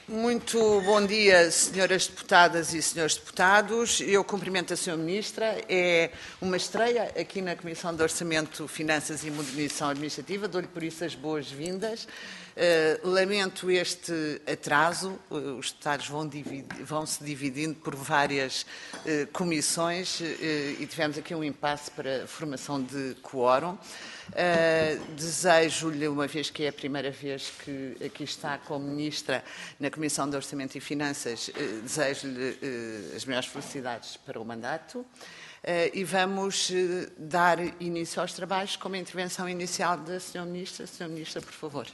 Muito bom dia, senhoras deputadas e senhores deputados. Eu cumprimento a senhora Ministra. É uma estreia aqui na Comissão de Orçamento, Finanças e Modernização Administrativa. Dou-lhe por isso as boas-vindas. Lamento este atraso. Os deputados vão se dividindo por várias comissões e tivemos aqui um impasse para a formação de quórum. Desejo-lhe, uma vez que é a primeira vez que aqui está como Ministra na Comissão de Orçamento e Finanças, desejo-lhe as melhores felicidades para o mandato e vamos dar início aos trabalhos com uma intervenção inicial da Sra. Ministra. Sra. Ministra, por favor.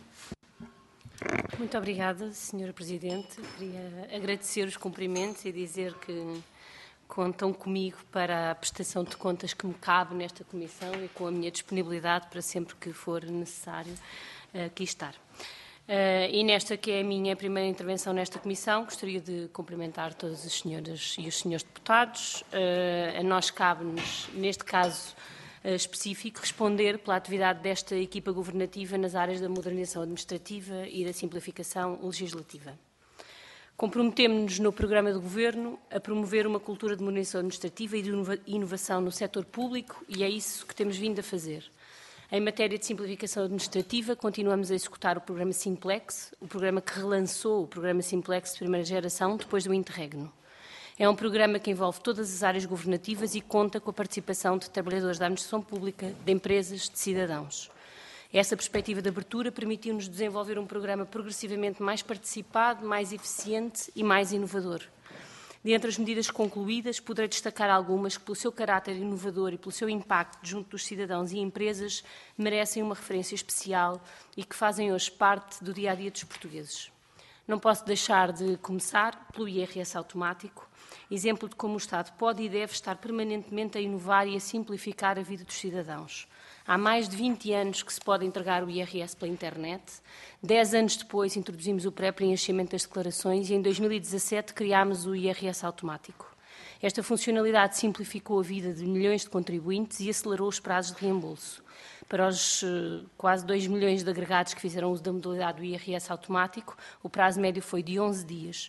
Muito obrigada, Sra. Presidente. Queria agradecer os cumprimentos e dizer que contam comigo para a prestação de contas que me cabe nesta comissão e com a minha disponibilidade para sempre que for necessário aqui estar. E nesta que é a minha primeira intervenção nesta comissão, gostaria de cumprimentar todas as senhoras e os senhores deputados. A nós cabe-nos, neste caso específico, responder pela atividade desta equipa governativa nas áreas da modernização administrativa e da simplificação legislativa. Comprometemos-nos no programa de Governo a promover uma cultura de modernização administrativa e de inovação no setor público e é isso que temos vindo a fazer. Em matéria de simplificação administrativa, continuamos a executar o programa Simplex, o programa que relançou o programa Simplex de primeira geração depois do interregno. É um programa que envolve todas as áreas governativas e conta com a participação de trabalhadores da administração pública, de empresas, de cidadãos. Essa perspectiva de abertura permitiu-nos desenvolver um programa progressivamente mais participado, mais eficiente e mais inovador. Dentre as medidas concluídas, poderei destacar algumas que, pelo seu caráter inovador e pelo seu impacto junto dos cidadãos e empresas, merecem uma referência especial e que fazem hoje parte do dia-a-dia dos portugueses. Não posso deixar de começar pelo IRS automático, exemplo de como o Estado pode e deve estar permanentemente a inovar e a simplificar a vida dos cidadãos. Há mais de 20 anos que se pode entregar o IRS pela internet. 10 anos depois introduzimos o pré-preenchimento das declarações e em 2017 criámos o IRS automático. Esta funcionalidade simplificou a vida de milhões de contribuintes e acelerou os prazos de reembolso. Para os quase 2 milhões de agregados que fizeram uso da modalidade do IRS automático, o prazo médio foi de 11 dias.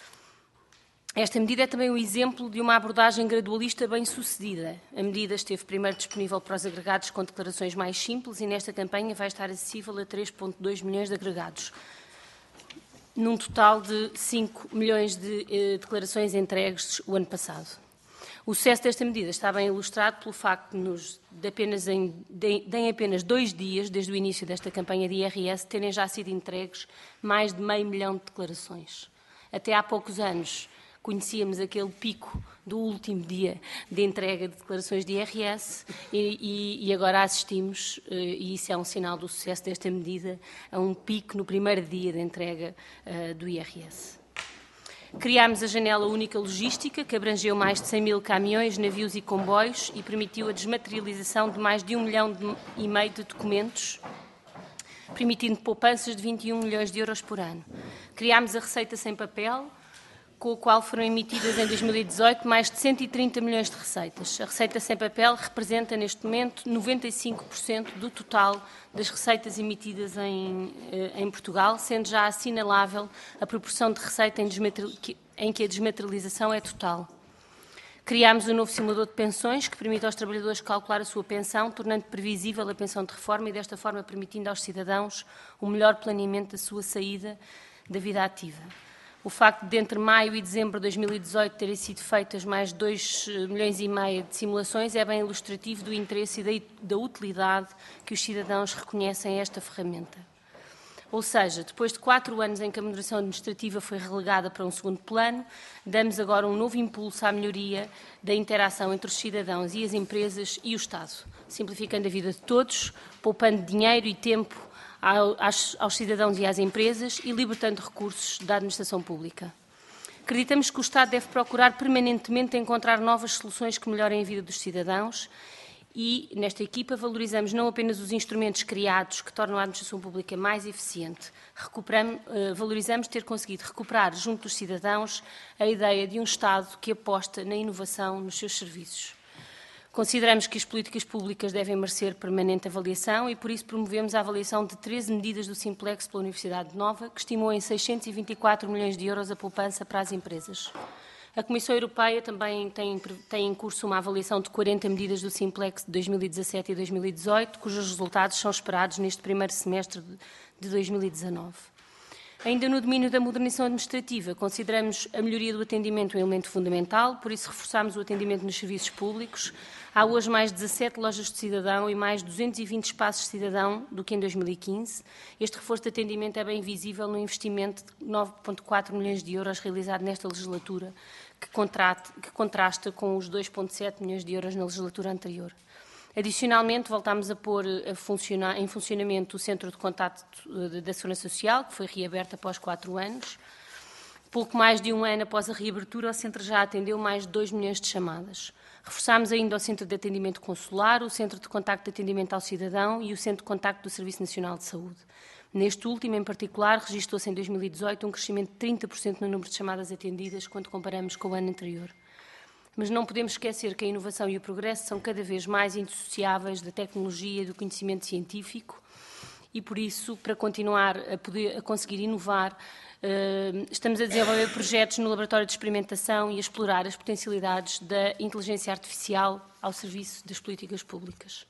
Esta medida é também um exemplo de uma abordagem gradualista bem-sucedida. A medida esteve primeiro disponível para os agregados com declarações mais simples e nesta campanha vai estar acessível a 3,2 milhões de agregados, num total de 5 milhões de declarações entregues o ano passado. O sucesso desta medida está bem ilustrado pelo facto de em apenas 2 dias, desde o início desta campanha de IRS, terem já sido entregues mais de meio milhão de declarações. Até há poucos anos, conhecíamos aquele pico do último dia de entrega de declarações de IRS e agora assistimos, e isso é um sinal do sucesso desta medida, a um pico no primeiro dia de entrega do IRS. Criámos a janela única logística, que abrangeu mais de 100 mil caminhões, navios e comboios e permitiu a desmaterialização de mais de 1,5 milhão de documentos, permitindo poupanças de 21 milhões de euros por ano. Criámos a receita sem papel, com o qual foram emitidas em 2018 mais de 130 milhões de receitas. A receita sem papel representa, neste momento, 95% do total das receitas emitidas em Portugal, sendo já assinalável a proporção de receita em que a desmaterialização é total. Criámos um novo simulador de pensões que permite aos trabalhadores calcular a sua pensão, tornando previsível a pensão de reforma e, desta forma, permitindo aos cidadãos o melhor planeamento da sua saída da vida ativa. O facto de, entre maio e dezembro de 2018, terem sido feitas mais de 2,5 milhões de simulações é bem ilustrativo do interesse e da utilidade que os cidadãos reconhecem a esta ferramenta. Ou seja, depois de 4 anos em que a moderação administrativa foi relegada para um segundo plano, damos agora um novo impulso à melhoria da interação entre os cidadãos e as empresas e o Estado, simplificando a vida de todos, poupando dinheiro e tempo aos cidadãos e às empresas e libertando recursos da administração pública. Acreditamos que o Estado deve procurar permanentemente encontrar novas soluções que melhorem a vida dos cidadãos e, nesta equipa, valorizamos não apenas os instrumentos criados que tornam a administração pública mais eficiente, valorizamos ter conseguido recuperar junto dos cidadãos a ideia de um Estado que aposta na inovação nos seus serviços. Consideramos que as políticas públicas devem merecer permanente avaliação e, por isso, promovemos a avaliação de 13 medidas do Simplex pela Universidade Nova, que estimou em 624 milhões de euros a poupança para as empresas. A Comissão Europeia também tem em curso uma avaliação de 40 medidas do Simplex de 2017 e 2018, cujos resultados são esperados neste primeiro semestre de 2019. Ainda no domínio da modernização administrativa, consideramos a melhoria do atendimento um elemento fundamental, por isso reforçamos o atendimento nos serviços públicos. Há hoje mais 17 lojas de cidadão e mais 220 espaços de cidadão do que em 2015. Este reforço de atendimento é bem visível no investimento de 9,4 milhões de euros realizado nesta legislatura, que contrasta com os 2,7 milhões de euros na legislatura anterior. Adicionalmente, voltámos a pôr em funcionamento o Centro de Contacto da Segurança Social, que foi reaberto após 4 anos. Pouco mais de um ano após a reabertura, o Centro já atendeu mais de 2 milhões de chamadas. Reforçámos ainda o Centro de Atendimento Consular, o Centro de Contacto de Atendimento ao Cidadão e o Centro de Contacto do Serviço Nacional de Saúde. Neste último, em particular, registrou-se em 2018 um crescimento de 30% no número de chamadas atendidas quando comparamos com o ano anterior. Mas não podemos esquecer que a inovação e o progresso são cada vez mais indissociáveis da tecnologia e do conhecimento científico e, por isso, para continuar a conseguir inovar, estamos a desenvolver projetos no laboratório de experimentação e a explorar as potencialidades da inteligência artificial ao serviço das políticas públicas.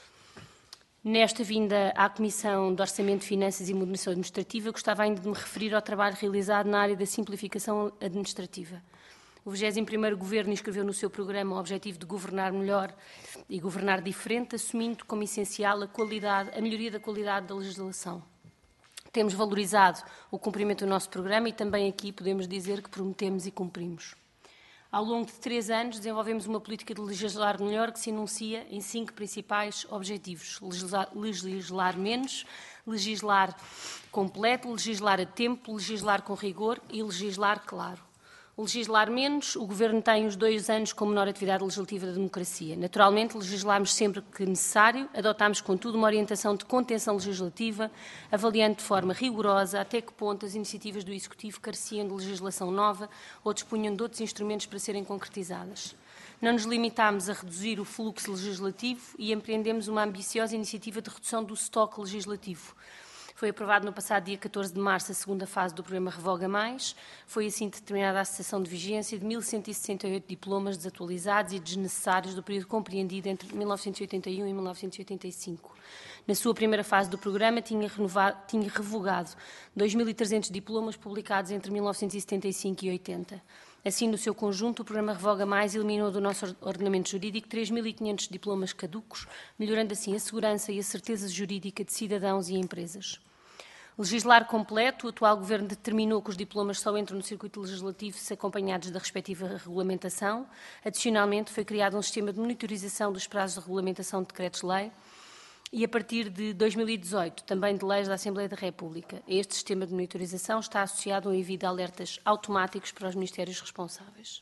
Nesta vinda à Comissão de Orçamento, Finanças e Modernização Administrativa, gostava ainda de me referir ao trabalho realizado na área da simplificação administrativa. O 21º Governo inscreveu no seu programa o objetivo de governar melhor e governar diferente, assumindo como essencial a melhoria da qualidade da legislação. Temos valorizado o cumprimento do nosso programa e também aqui podemos dizer que prometemos e cumprimos. Ao longo de 3 anos, desenvolvemos uma política de legislar melhor que se enuncia em 5 principais objetivos. Legislar menos, legislar completo, legislar a tempo, legislar com rigor e legislar claro. Legislar menos, o Governo tem os 2 anos com menor atividade legislativa da democracia. Naturalmente, legislamos sempre que necessário, adotámos, contudo, uma orientação de contenção legislativa, avaliando de forma rigorosa até que ponto as iniciativas do Executivo careciam de legislação nova ou dispunham de outros instrumentos para serem concretizadas. Não nos limitámos a reduzir o fluxo legislativo e empreendemos uma ambiciosa iniciativa de redução do estoque legislativo. Foi aprovado no passado dia 14 de março a segunda fase do programa Revoga Mais. Foi assim determinada a cessação de vigência de 1.168 diplomas desatualizados e desnecessários do período compreendido entre 1981 e 1985. Na sua primeira fase do programa, tinha revogado 2.300 diplomas publicados entre 1975 e 80. Assim, no seu conjunto, o programa Revoga Mais eliminou do nosso ordenamento jurídico 3.500 diplomas caducos, melhorando assim a segurança e a certeza jurídica de cidadãos e empresas. Legislar completo, o atual Governo determinou que os diplomas só entram no circuito legislativo se acompanhados da respectiva regulamentação. Adicionalmente, foi criado um sistema de monitorização dos prazos de regulamentação de decretos-lei e, a partir de 2018, também de leis da Assembleia da República. Este sistema de monitorização está associado a um envio de alertas automáticos para os ministérios responsáveis.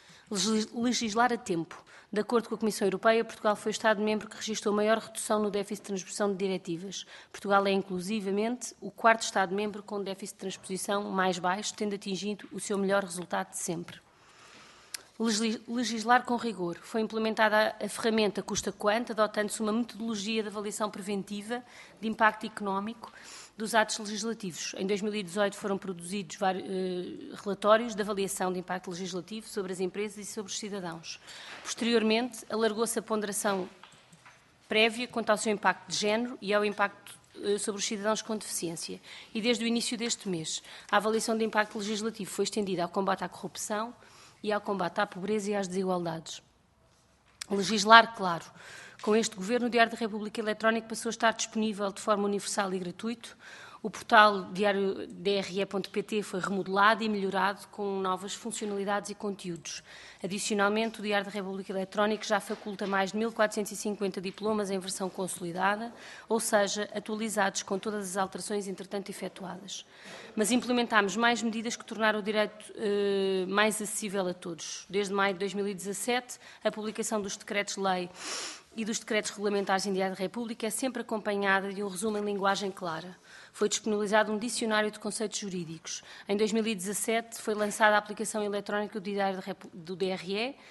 Legislar a tempo. De acordo com a Comissão Europeia, Portugal foi o Estado-membro que registrou maior redução no déficit de transposição de diretivas. Portugal é, inclusivamente, o 4º Estado-membro com déficit de transposição mais baixo, tendo atingido o seu melhor resultado de sempre. Legislar com rigor. Foi implementada a ferramenta custa-quanto, adotando-se uma metodologia de avaliação preventiva de impacto económico dos atos legislativos. Em 2018 foram produzidos vários relatórios de avaliação de impacto legislativo sobre as empresas e sobre os cidadãos. Posteriormente, alargou-se a ponderação prévia quanto ao seu impacto de género e ao impacto sobre os cidadãos com deficiência. E desde o início deste mês, a avaliação de impacto legislativo foi estendida ao combate à corrupção e ao combate à pobreza e às desigualdades. Legislar, claro. Com este Governo, o Diário da República Eletrónico passou a estar disponível de forma universal e gratuito. O portal diario.dre.pt foi remodelado e melhorado com novas funcionalidades e conteúdos. Adicionalmente, o Diário da República Eletrónico já faculta mais de 1.450 diplomas em versão consolidada, ou seja, atualizados com todas as alterações entretanto efetuadas. Mas implementámos mais medidas que tornaram o direito mais acessível a todos. Desde maio de 2017, a publicação dos decretos-lei e dos decretos regulamentares em Diário da República é sempre acompanhada de um resumo em linguagem clara. Foi disponibilizado um dicionário de conceitos jurídicos. Em 2017 foi lançada a aplicação eletrónica do Diário do DRE,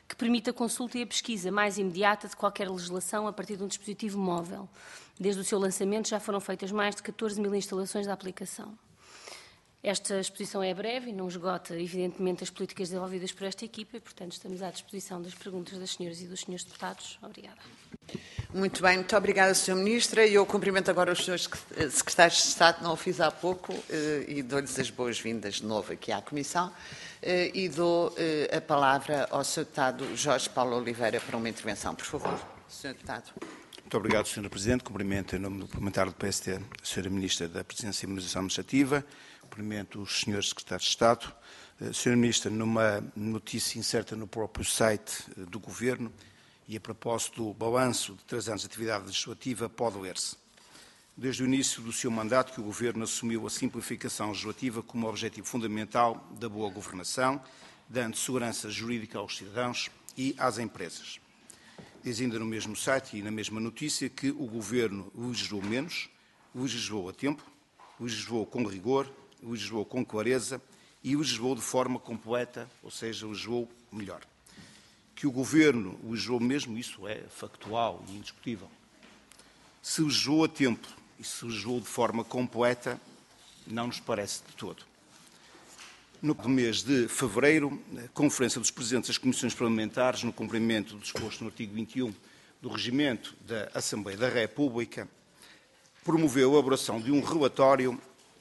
que permite a consulta e a pesquisa mais imediata de qualquer legislação a partir de um dispositivo móvel. Desde o seu lançamento já foram feitas mais de 14 mil instalações da aplicação. Esta exposição é breve e não esgota, evidentemente, as políticas desenvolvidas por esta equipa e, portanto, estamos à disposição das perguntas das senhoras e dos senhores deputados. Obrigada. Muito bem, muito obrigada, Sra. Ministra. E eu cumprimento agora os senhores secretários de Estado, não o fiz há pouco, e dou-lhes as boas-vindas de novo aqui à Comissão. E dou a palavra ao Sr. Deputado Jorge Paulo Oliveira para uma intervenção. Por favor, Sr. Deputado. Muito obrigado, Sra. Presidente. Cumprimento, em nome do parlamentar do PST, a Sra. Ministra da Presidência e Imunização Administrativa. Cumprimento os senhores secretários de Estado. Sra. Ministra, numa notícia incerta no próprio site do Governo e a propósito do balanço de 3 anos de atividade legislativa, pode ler-se: desde o início do seu mandato que o Governo assumiu a simplificação legislativa como objetivo fundamental da boa governação, dando segurança jurídica aos cidadãos e às empresas. Diz ainda no mesmo site e na mesma notícia que o Governo legislou menos, legislou a tempo, legislou com rigor, legislou com clareza e legislou de forma completa, ou seja, legislou melhor. Que o Governo legislou mesmo, isso é factual e indiscutível. Se legislou a tempo e se legislou de forma completa, não nos parece de todo. No mês de fevereiro, a Conferência dos Presidentes das Comissões Parlamentares, no cumprimento do disposto no artigo 21 do Regimento da Assembleia da República, promoveu a elaboração de um relatório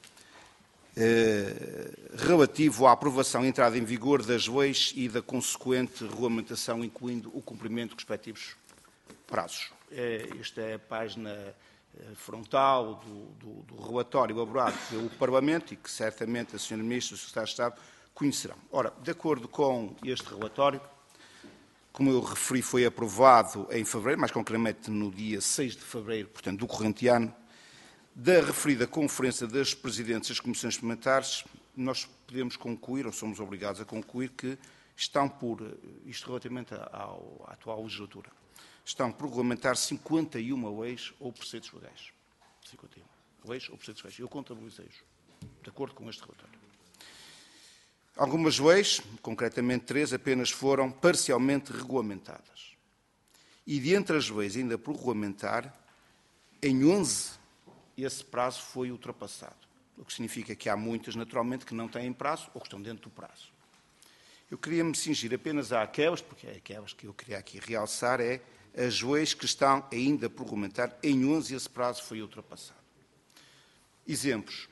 relativo à aprovação e entrada em vigor das leis e da consequente regulamentação, incluindo o cumprimento dos respectivos prazos. Esta é a página frontal do relatório elaborado pelo Parlamento e que certamente a Sra. Ministra e o Secretário de Estado conhecerão. Ora, de acordo com este relatório, como eu referi, foi aprovado em fevereiro, mais concretamente no dia 6 de fevereiro, portanto, do corrente ano, da referida Conferência das Presidentes das Comissões Parlamentares, nós podemos concluir, ou somos obrigados a concluir, que estão por, isto relativamente à atual legislatura, estão por regulamentar 51 leis ou preceitos legais. 51 leis ou preceitos legais. Eu contabilizei-os, de acordo com este relatório. Algumas leis, concretamente 3, apenas foram parcialmente regulamentadas. E de entre as leis ainda por regulamentar, em 11, esse prazo foi ultrapassado. O que significa que há muitas, naturalmente, que não têm prazo ou que estão dentro do prazo. Eu queria me cingir apenas àquelas, porque é aquelas que eu queria aqui realçar, é as leis que estão ainda por regulamentar. Em 11, esse prazo foi ultrapassado. Exemplos.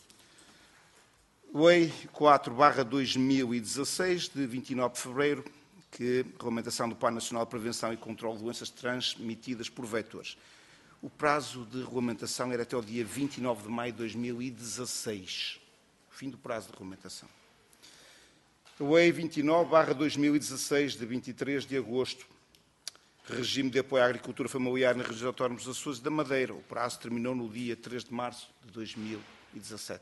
Lei 4/2016, de 29 de fevereiro, que regulamentação do Plano Nacional de Prevenção e Controlo de Doenças Transmitidas por Vetores. O prazo de regulamentação era até o dia 29 de maio de 2016, fim do prazo de regulamentação. Lei 29/2016, de 23 de agosto, regime de apoio à agricultura familiar nas regiões autónomas dos Açores e da Madeira. O prazo terminou no dia 3 de março de 2017.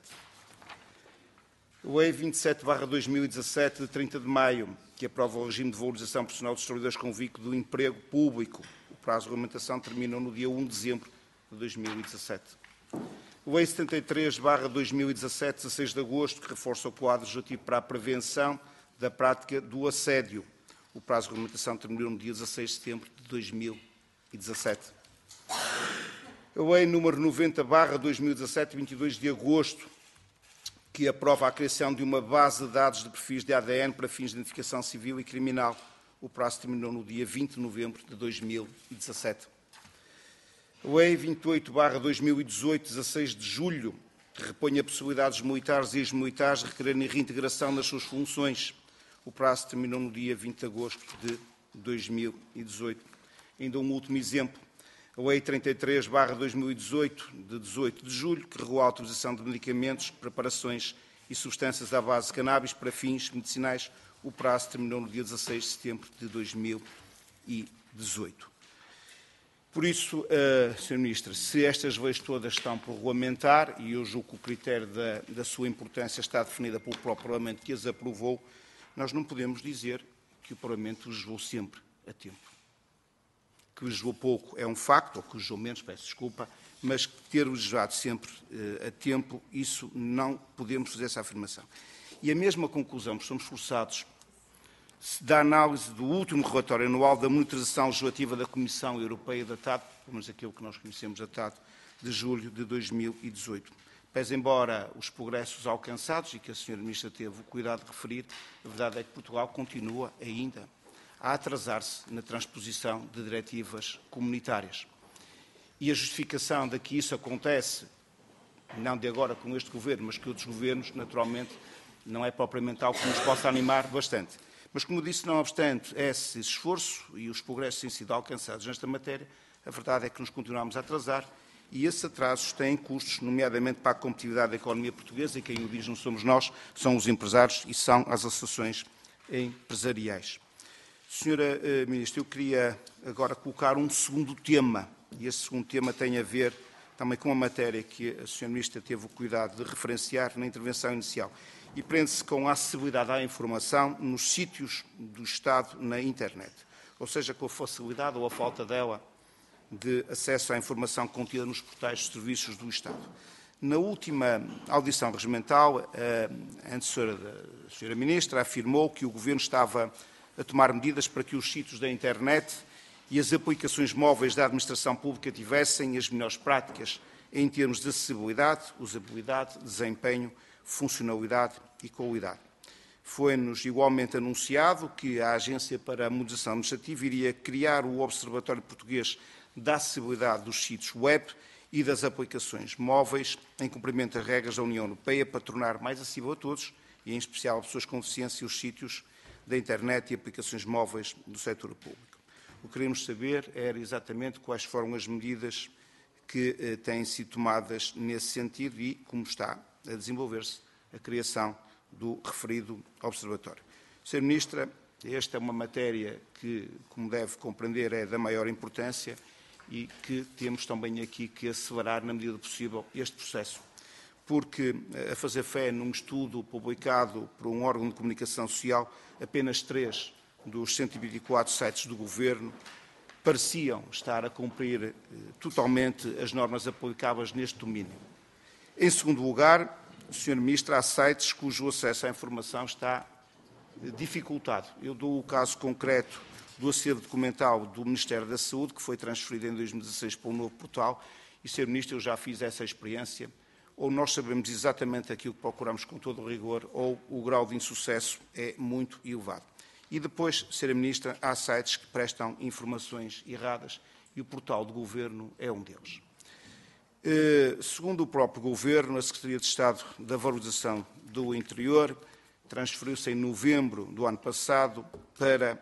Lei 27/2017, de 30 de maio, que aprova o regime de valorização profissional dos trabalhadores com vínculo do emprego público. O prazo de regulamentação terminou no dia 1 de dezembro de 2017. Lei 73/2017, 16 de agosto, que reforça o quadro legislativo para a prevenção da prática do assédio. O prazo de regulamentação terminou no dia 16 de setembro de 2017. A Lei número 90/2017, 22 de agosto, que aprova a criação de uma base de dados de perfis de ADN para fins de identificação civil e criminal. O prazo terminou no dia 20 de novembro de 2017. Lei 28/2018, 16 de julho, que repõe a possibilidade dos militares e ex-militares de requererem reintegração nas suas funções. O prazo terminou no dia 20 de agosto de 2018. Ainda um último exemplo. A Lei 33/2018, de 18 de julho, que regula a utilização de medicamentos, preparações e substâncias à base de cannabis para fins medicinais. O prazo terminou no dia 16 de setembro de 2018. Por isso, Sr. Ministro, se estas leis todas estão por regulamentar, e eu julgo que o critério da sua importância está definida pelo próprio Parlamento que as aprovou, nós não podemos dizer que o Parlamento legislou sempre a tempo. Que legislou pouco é um facto, ou que legislou menos, peço desculpa, mas ter legislado sempre a tempo, isso não podemos fazer essa afirmação. E a mesma conclusão, porque somos forçados, da análise do último relatório anual da monitorização legislativa da Comissão Europeia, datado, pelo menos aquilo que nós conhecemos, datado de julho de 2018. Pese embora os progressos alcançados e que a Sra. Ministra teve o cuidado de referir, a verdade é que Portugal continua ainda a atrasar-se na transposição de diretivas comunitárias. E a justificação de que isso acontece, não de agora com este Governo, mas que outros governos, naturalmente, não é propriamente algo que nos possa animar bastante. Mas, como disse, não obstante esse esforço e os progressos têm sido alcançados nesta matéria, a verdade é que nos continuamos a atrasar e esses atrasos têm custos, nomeadamente para a competitividade da economia portuguesa, e quem o diz não somos nós, são os empresários e são as associações empresariais. Senhora Ministra, eu queria agora colocar um segundo tema, e esse segundo tema tem a ver também com a matéria que a Sra. Ministra teve o cuidado de referenciar na intervenção inicial, e prende-se com a acessibilidade à informação nos sítios do Estado na internet, ou seja, com a facilidade ou a falta dela de acesso à informação contida nos portais de serviços do Estado. Na última audição regimental, a antecessora da Sra. Ministra afirmou que o Governo estava a tomar medidas para que os sítios da internet e as aplicações móveis da administração pública tivessem as melhores práticas em termos de acessibilidade, usabilidade, desempenho, funcionalidade e qualidade. Foi-nos igualmente anunciado que a Agência para a Modernização Administrativa iria criar o Observatório Português da Acessibilidade dos Sítios Web e das Aplicações Móveis, em cumprimento das regras da União Europeia, para tornar mais acessível a todos, e em especial a pessoas com deficiência, os sítios da internet e aplicações móveis do setor público. O que queremos saber era exatamente quais foram as medidas que têm sido tomadas nesse sentido e como está a desenvolver-se a criação do referido observatório. Sra. Ministra, esta é uma matéria que, como deve compreender, é da maior importância e que temos também aqui que acelerar, na medida do possível, este processo. Porque, a fazer fé num estudo publicado por um órgão de comunicação social, apenas 3 dos 124 sites do Governo pareciam estar a cumprir totalmente as normas aplicáveis neste domínio. Em segundo lugar, Sra. Ministra, há sites cujo acesso à informação está dificultado. Eu dou o caso concreto do acervo documental do Ministério da Saúde, que foi transferido em 2016 para um novo portal, e, Sr. Ministro, eu já fiz essa experiência, ou nós sabemos exatamente aquilo que procuramos com todo o rigor, ou o grau de insucesso é muito elevado. E depois, Sra. Ministra, há sites que prestam informações erradas, e o portal do Governo é um deles. Segundo o próprio Governo, a Secretaria de Estado da Valorização do Interior transferiu-se em novembro do ano passado para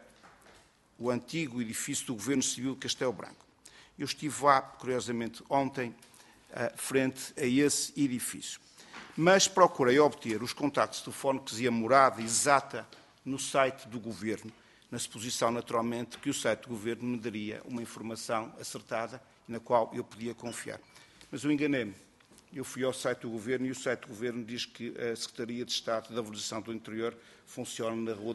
o antigo edifício do Governo Civil de Castelo Branco. Eu estive lá, curiosamente, ontem, frente a esse edifício. Mas procurei obter os contactos telefónicos e a morada exata no site do Governo, na suposição, naturalmente, que o site do Governo me daria uma informação acertada na qual eu podia confiar. Mas eu enganei-me. Eu fui ao site do Governo e o site do Governo diz que a Secretaria de Estado da Valorização do Interior funciona na Rua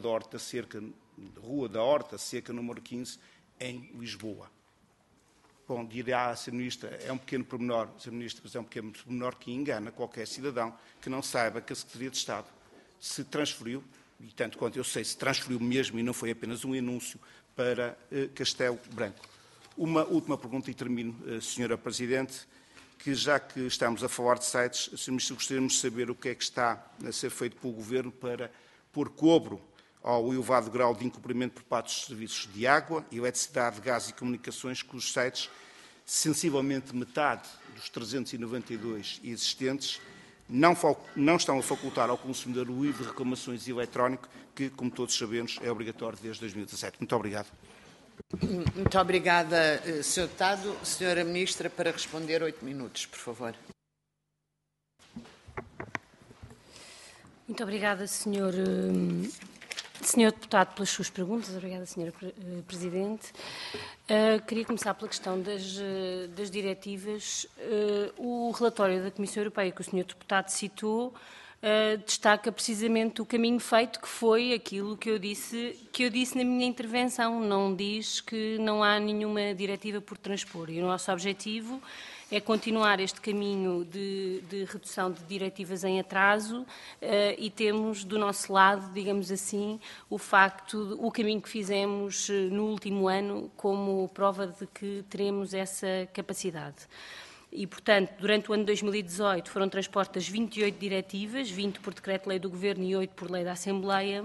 da Horta Seca, número 15, em Lisboa. Bom, dirá a Sra. Ministra, é um pequeno pormenor, Sra. Ministra, mas é um pequeno pormenor que engana qualquer cidadão que não saiba que a Secretaria de Estado se transferiu, e tanto quanto eu sei, se transferiu mesmo e não foi apenas um anúncio, para Castelo Branco. Uma última pergunta e termino, Sra. Presidente, que já que estamos a falar de sites, Sr. Ministro, gostaríamos de saber o que é que está a ser feito pelo Governo para pôr cobro ao elevado grau de incumprimento por parte dos serviços de água, eletricidade, gás e comunicações, cujos sites, sensivelmente metade dos 392 existentes, não estão a facultar ao consumidor o livro de reclamações eletrónico, que, como todos sabemos, é obrigatório desde 2017. Muito obrigado. Muito obrigada, Sr. Deputado. Sra. Ministra, para responder, 8 minutos, por favor. Muito obrigada, Sr. Deputado, pelas suas perguntas. Obrigada, Sra. Presidente. Queria começar pela questão das diretivas. O relatório da Comissão Europeia que o Sr. Deputado citou destaca precisamente o caminho feito, que foi aquilo que eu disse na minha intervenção. Não diz que não há nenhuma diretiva por transpor. E o nosso objetivo é continuar este caminho de redução de diretivas em atraso e temos do nosso lado, digamos assim, o caminho que fizemos no último ano como prova de que teremos essa capacidade. E, portanto, durante o ano de 2018 foram transpostas 28 diretivas, 20 por decreto-lei do Governo e 8 por lei da Assembleia.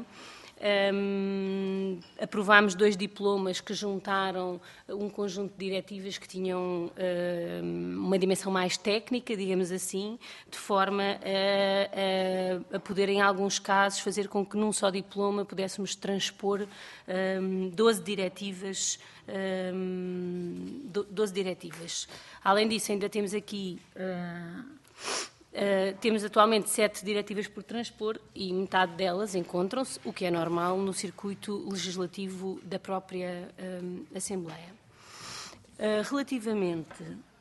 Aprovámos 2 diplomas que juntaram um conjunto de diretivas que tinham uma dimensão mais técnica, digamos assim, de forma a poder, em alguns casos, fazer com que num só diploma pudéssemos transpor 12 diretivas. 12 diretivas. Além disso, ainda temos aqui... temos atualmente 7 diretivas por transpor e metade delas encontram-se, o que é normal, no circuito legislativo da própria Assembleia. Relativamente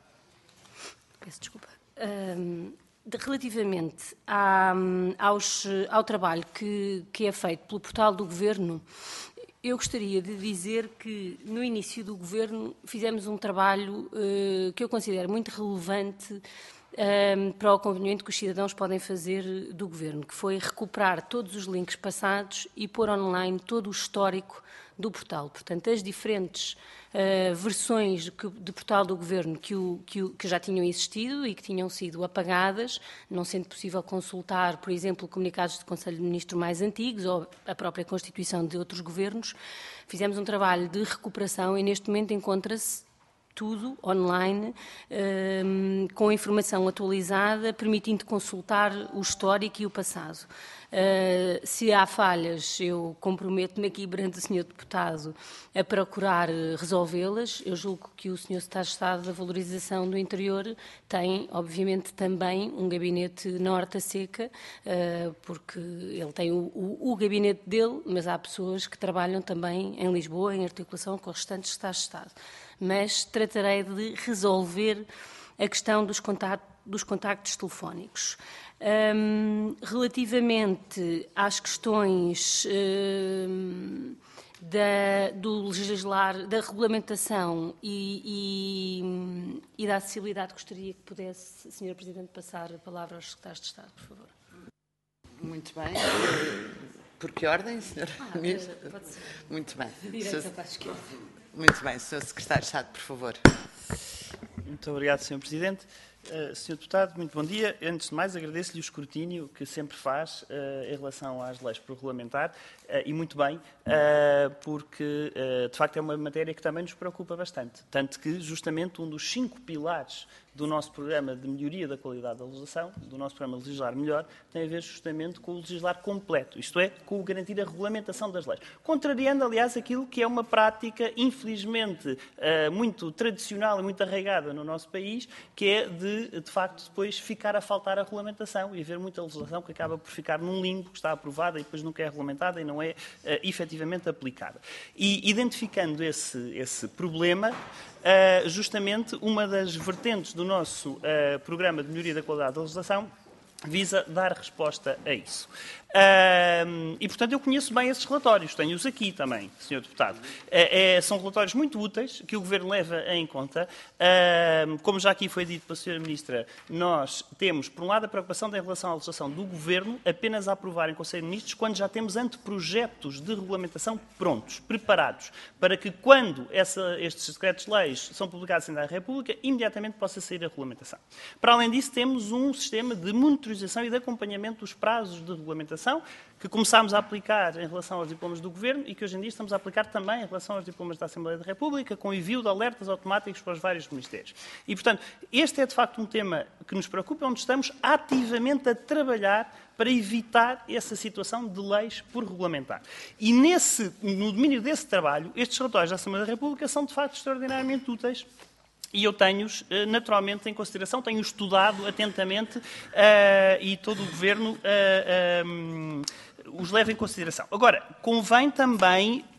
ao trabalho que é feito pelo portal do Governo, eu gostaria de dizer que, no início do Governo, fizemos um trabalho que eu considero muito relevante para o acompanhamento que os cidadãos podem fazer do Governo, que foi recuperar todos os links passados e pôr online todo o histórico do portal. Portanto, as diferentes versões de portal do Governo que já tinham existido e que tinham sido apagadas, não sendo possível consultar, por exemplo, comunicados do Conselho de Ministros mais antigos ou a própria Constituição de outros governos, fizemos um trabalho de recuperação e neste momento encontra-se tudo online, com informação atualizada, permitindo consultar o histórico e o passado. Se há falhas, eu comprometo-me aqui perante o Sr. Deputado a procurar resolvê-las. Eu julgo que o Sr. Secretário de Estado da Valorização do Interior tem, obviamente, também um gabinete na Horta Seca, porque ele tem o gabinete dele, mas há pessoas que trabalham também em Lisboa, em articulação com os restantes Secretários de Estado. Mas tratarei de resolver a questão dos contactos telefónicos. Relativamente às questões do legislar, da regulamentação e da acessibilidade, gostaria que pudesse, Sr. Presidente, passar a palavra aos Secretários de Estado, por favor. Muito bem. Por que ordem, Sr. Ministro? Pode ser. Muito bem. Direita para a esquerda. Muito bem, Sr. Secretário de Estado, por favor. Muito obrigado, Sr. Presidente. Sr. Deputado, muito bom dia. Antes de mais, agradeço-lhe o escrutínio que sempre faz em relação às leis por regulamentar, e muito bem, porque, de facto, é uma matéria que também nos preocupa bastante. Tanto que, justamente, um dos 5 pilares do nosso programa de melhoria da qualidade da legislação, do nosso programa Legislar Melhor, tem a ver justamente com o legislar completo, isto é, com o garantir a regulamentação das leis. Contrariando, aliás, aquilo que é uma prática, infelizmente, muito tradicional e muito arraigada no nosso país, que é de facto, depois ficar a faltar a regulamentação e haver muita legislação que acaba por ficar num limbo, que está aprovada e depois nunca é regulamentada e não é efetivamente aplicada. E identificando esse problema, justamente uma das vertentes do nosso programa de melhoria da qualidade da legislação visa dar resposta a isso. E, portanto, eu conheço bem esses relatórios, tenho-os aqui também, Sr. Deputado. São relatórios muito úteis, que o Governo leva em conta. Como já aqui foi dito pela Sra. Ministra, nós temos, por um lado, a preocupação em relação à legislação do Governo apenas a aprovar em Conselho de Ministros quando já temos anteprojetos de regulamentação prontos, preparados, para que, quando estes decretos-leis são publicados em da República, imediatamente possa sair a regulamentação. Para além disso, temos um sistema de monitorização e de acompanhamento dos prazos de regulamentação, que começámos a aplicar em relação aos diplomas do Governo e que hoje em dia estamos a aplicar também em relação aos diplomas da Assembleia da República, com envio de alertas automáticos para os vários ministérios. E, portanto, este é de facto um tema que nos preocupa, onde estamos ativamente a trabalhar para evitar essa situação de leis por regulamentar. E no domínio desse trabalho, estes relatórios da Assembleia da República são de facto extraordinariamente úteis. E eu tenho-os naturalmente em consideração, tenho estudado atentamente e todo o Governo os leva em consideração. Agora, convém também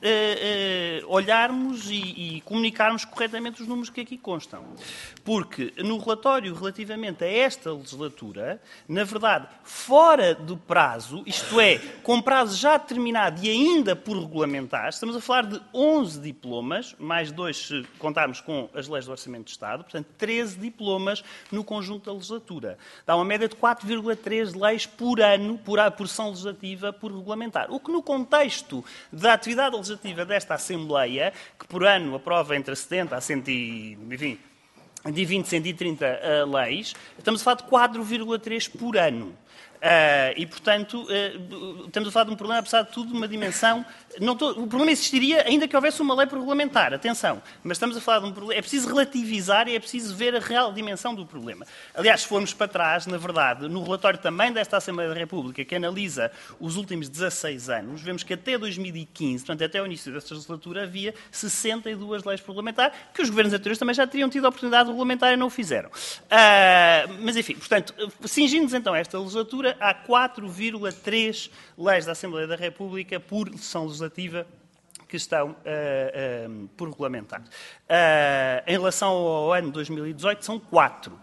olharmos e comunicarmos corretamente os números que aqui constam. Porque no relatório relativamente a esta legislatura, na verdade, fora do prazo, isto é, com prazo já determinado e ainda por regulamentar, estamos a falar de 11 diplomas, mais 2 se contarmos com as leis do Orçamento de Estado, portanto 13 diplomas no conjunto da legislatura. Dá uma média de 4,3 leis por ano, por sessão legislativa, por regulamentar. O que no contexto da atividade legislativa desta Assembleia, que por ano aprova entre 70 a 100 enfim, de 20 a 130 leis, estamos a falar de 4,3 por ano. E, portanto, estamos a falar de um problema, apesar de tudo, de uma dimensão... o problema existiria ainda que houvesse uma lei por regulamentar, atenção, mas estamos a falar de um problema... É preciso relativizar e é preciso ver a real dimensão do problema. Aliás, se formos para trás, na verdade, no relatório também desta Assembleia da República, que analisa os últimos 16 anos, vemos que até 2015, portanto, até o início desta legislatura, havia 62 leis por regulamentar, que os governos anteriores também já teriam tido a oportunidade de regulamentar e não o fizeram. Mas, enfim, portanto, cingindo-nos então a esta legislatura, há 4,3 leis da Assembleia da República por sessão legislativa que estão por regulamentar. Em relação ao ano 2018, são 4.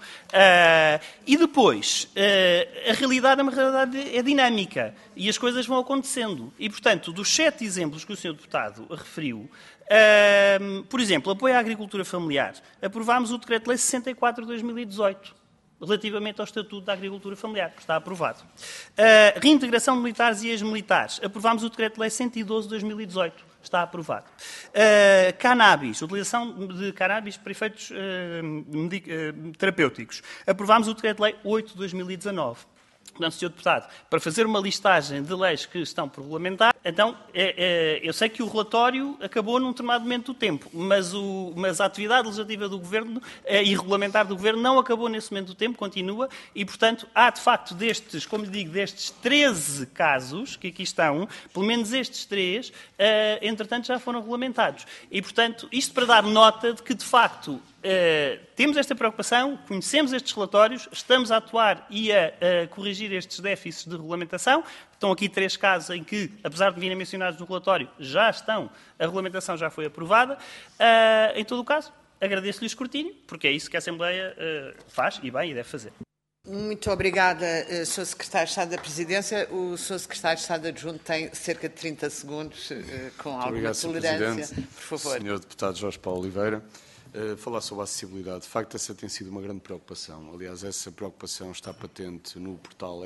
E depois, a realidade é uma realidade dinâmica e as coisas vão acontecendo. E, portanto, dos 7 exemplos que o Sr. Deputado referiu, por exemplo, apoio à agricultura familiar, aprovámos o Decreto-Lei 64 de 2018. Relativamente ao Estatuto da Agricultura Familiar, que está aprovado. Reintegração de militares e ex-militares. Aprovámos o Decreto-Lei 112 de 2018. Está aprovado. Cannabis. Utilização de cannabis para efeitos terapêuticos. Aprovámos o Decreto-Lei 8 de 2019. Portanto, Sr. Deputado, para fazer uma listagem de leis que estão por regulamentar, então, eu sei que o relatório acabou num determinado momento do tempo, mas a atividade legislativa do Governo e regulamentar do Governo não acabou nesse momento do tempo, continua, e, portanto, há, de facto, destes, como lhe digo, destes 13 casos que aqui estão, pelo menos estes 3, entretanto, já foram regulamentados. E, portanto, isto para dar nota de que, de facto, temos esta preocupação, conhecemos estes relatórios, estamos a atuar e a corrigir estes déficits de regulamentação. Estão aqui 3 casos em que, apesar de virem mencionados no relatório, já estão, a regulamentação já foi aprovada. Em todo o caso, agradeço-lhe o escrutínio, porque é isso que a Assembleia faz e bem e deve fazer. Muito obrigada, Sr. Secretário de Estado da Presidência. O Sr. Secretário de Estado Adjunto tem cerca de 30 segundos, com alguma obrigado, tolerância. Por favor. Sr. Deputado Jorge Paulo Oliveira, falar sobre a acessibilidade. De facto, essa tem sido uma grande preocupação. Aliás, essa preocupação está patente no portal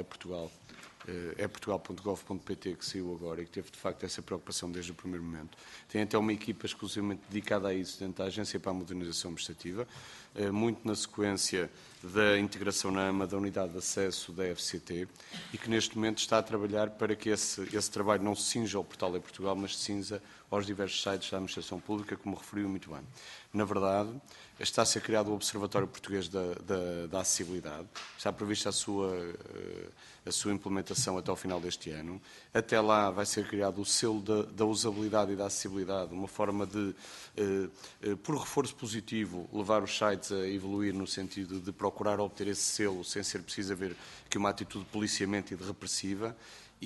eportugal.gov.pt, que saiu agora e que teve, de facto, essa preocupação desde o primeiro momento. Tem até uma equipa exclusivamente dedicada a isso dentro da Agência para a Modernização Administrativa, muito na sequência da integração na AMA da Unidade de Acesso da FCT e que neste momento está a trabalhar para que esse trabalho não se cinja ao portal Portugal, mas se cinja aos diversos sites da Administração Pública, como referiu muito bem. Na verdade, está a ser criado o Observatório Português da Acessibilidade, está prevista a sua implementação até ao final deste ano. Até lá vai ser criado o selo da usabilidade e da acessibilidade, uma forma de, por reforço positivo, levar os sites a evoluir no sentido de procurar obter esse selo sem ser preciso haver aqui uma atitude de policiamento e de repressiva.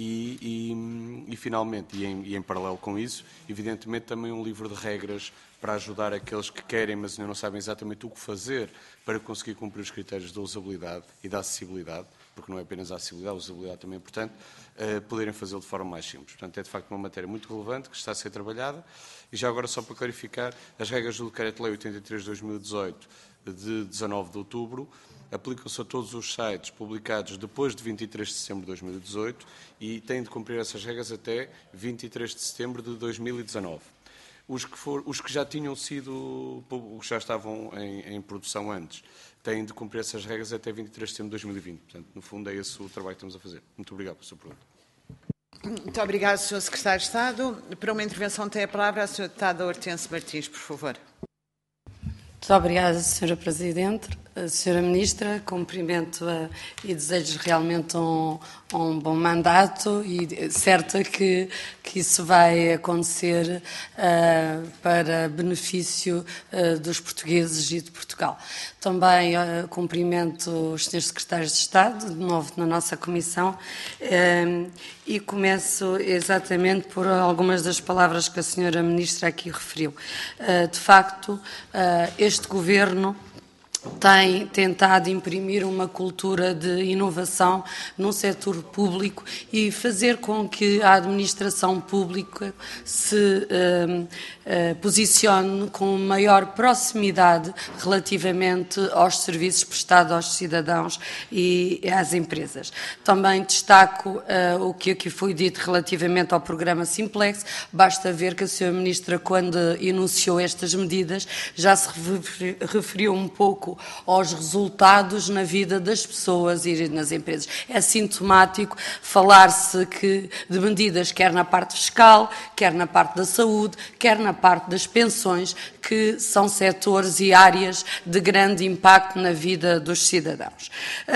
E finalmente, e em paralelo com isso, evidentemente também um livro de regras para ajudar aqueles que querem, mas ainda não sabem exatamente o que fazer para conseguir cumprir os critérios da usabilidade e da acessibilidade, porque não é apenas a acessibilidade, a usabilidade também é importante, poderem fazê-lo de forma mais simples. Portanto, é de facto uma matéria muito relevante que está a ser trabalhada. E já agora, só para clarificar, as regras do Decreto-Lei 83 de 2018, de 19 de outubro, aplicam-se a todos os sites publicados depois de 23 de setembro de 2018 e têm de cumprir essas regras até 23 de setembro de 2019. Os que já tinham sido, os que já estavam em produção antes, têm de cumprir essas regras até 23 de setembro de 2020. Portanto, no fundo, é esse o trabalho que estamos a fazer. Muito obrigado pela sua pergunta. Muito obrigado, Sr. Secretário de Estado. Para uma intervenção tem a palavra a Sra. Deputada Hortência Martins, por favor. Muito obrigada, Sra. Presidente. Senhora Ministra, cumprimento-a e desejo realmente um bom mandato e certa que isso vai acontecer para benefício dos portugueses e de Portugal. Também cumprimento os senhores secretários de Estado, de novo na nossa comissão, e começo exatamente por algumas das palavras que a senhora Ministra aqui referiu. De facto, este Governo tem tentado imprimir uma cultura de inovação no setor público e fazer com que a administração pública se posicione com maior proximidade relativamente aos serviços prestados aos cidadãos e às empresas. Também destaco o que aqui foi dito relativamente ao programa Simplex. Basta ver que a Sra. Ministra, quando enunciou estas medidas, já se referiu um pouco aos resultados na vida das pessoas e nas empresas. É sintomático falar-se de medidas, quer na parte fiscal, quer na parte da saúde, quer na parte das pensões, que são setores e áreas de grande impacto na vida dos cidadãos.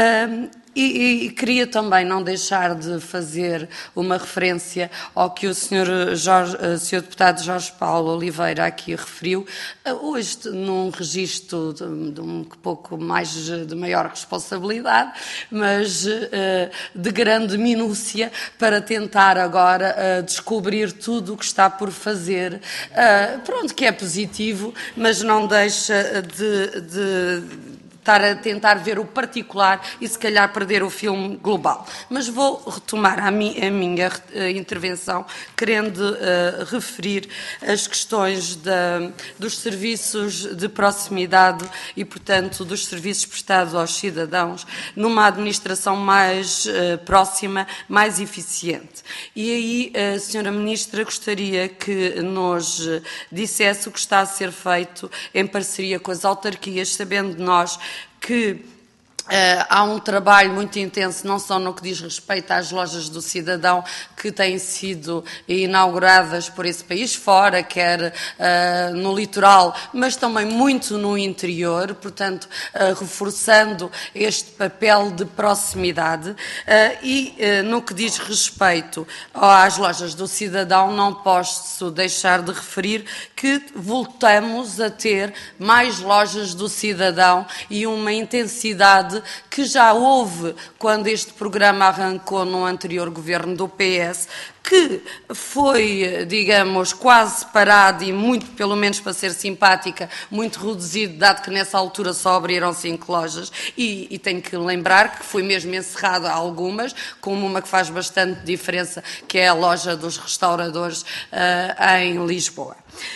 E queria também não deixar de fazer uma referência ao que o Sr. Deputado Jorge Paulo Oliveira aqui referiu, hoje num registro de um pouco mais de maior responsabilidade, mas de grande minúcia, para tentar agora descobrir tudo o que está por fazer. Pronto, que é positivo, mas não deixa de estar a tentar ver o particular e se calhar perder o filme global. Mas vou retomar a minha intervenção querendo referir as questões dos serviços de proximidade e, portanto, dos serviços prestados aos cidadãos numa administração mais próxima, mais eficiente. E aí, Sra. Ministra, gostaria que nos dissesse o que está a ser feito em parceria com as autarquias, sabendo nós que há um trabalho muito intenso, não só no que diz respeito às lojas do cidadão que têm sido inauguradas por esse país fora, quer no litoral, mas também muito no interior, portanto, reforçando este papel de proximidade. E no que diz respeito às lojas do cidadão, não posso deixar de referir que voltamos a ter mais lojas do cidadão e uma intensidade que já houve quando este programa arrancou no anterior governo do PS, que foi, digamos, quase parado e muito, pelo menos para ser simpática, muito reduzido, dado que nessa altura só abriram 5 lojas e tenho que lembrar que foi mesmo encerrado algumas, como uma que faz bastante diferença, que é a loja dos restauradores em Lisboa.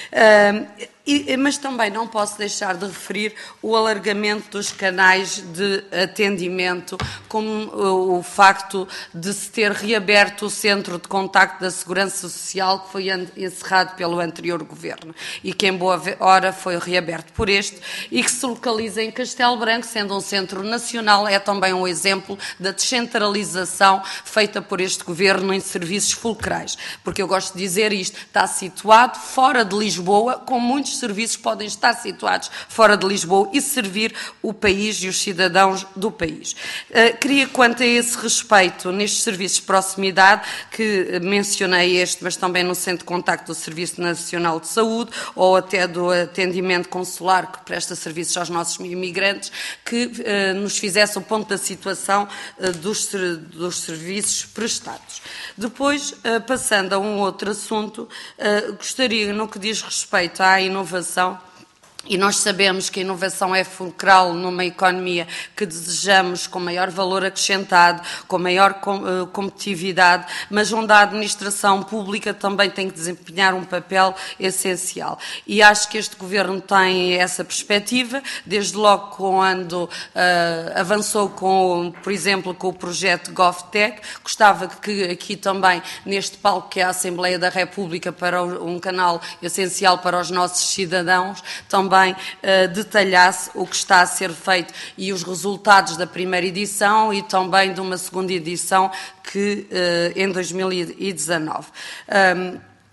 Mas também não posso deixar de referir o alargamento dos canais de atendimento, como o facto de se ter reaberto o Centro de Contacto da Segurança Social, que foi encerrado pelo anterior governo e que em boa hora foi reaberto por este, e que se localiza em Castelo Branco, sendo um centro nacional, é também um exemplo da descentralização feita por este governo em serviços fulcrais. Porque eu gosto de dizer isto, está situado fora de Lisboa, com muitos serviços podem estar situados fora de Lisboa e servir o país e os cidadãos do país. Queria, quanto a esse respeito, nestes serviços de proximidade, que mencionei este, mas também no Centro de Contacto do Serviço Nacional de Saúde, ou até do atendimento consular, que presta serviços aos nossos imigrantes, que nos fizesse o ponto da situação dos serviços prestados. Depois, passando a um outro assunto, gostaria, no que diz respeito à inovação, e nós sabemos que a inovação é fulcral numa economia que desejamos com maior valor acrescentado, com maior competitividade, mas onde a administração pública também tem que desempenhar um papel essencial. E acho que este Governo tem essa perspectiva, desde logo quando avançou, por exemplo, com o projeto GovTech. Gostava que aqui também, neste palco que é a Assembleia da República, para um canal essencial para os nossos cidadãos, também detalhasse o que está a ser feito e os resultados da primeira edição e também de uma segunda edição que em 2019.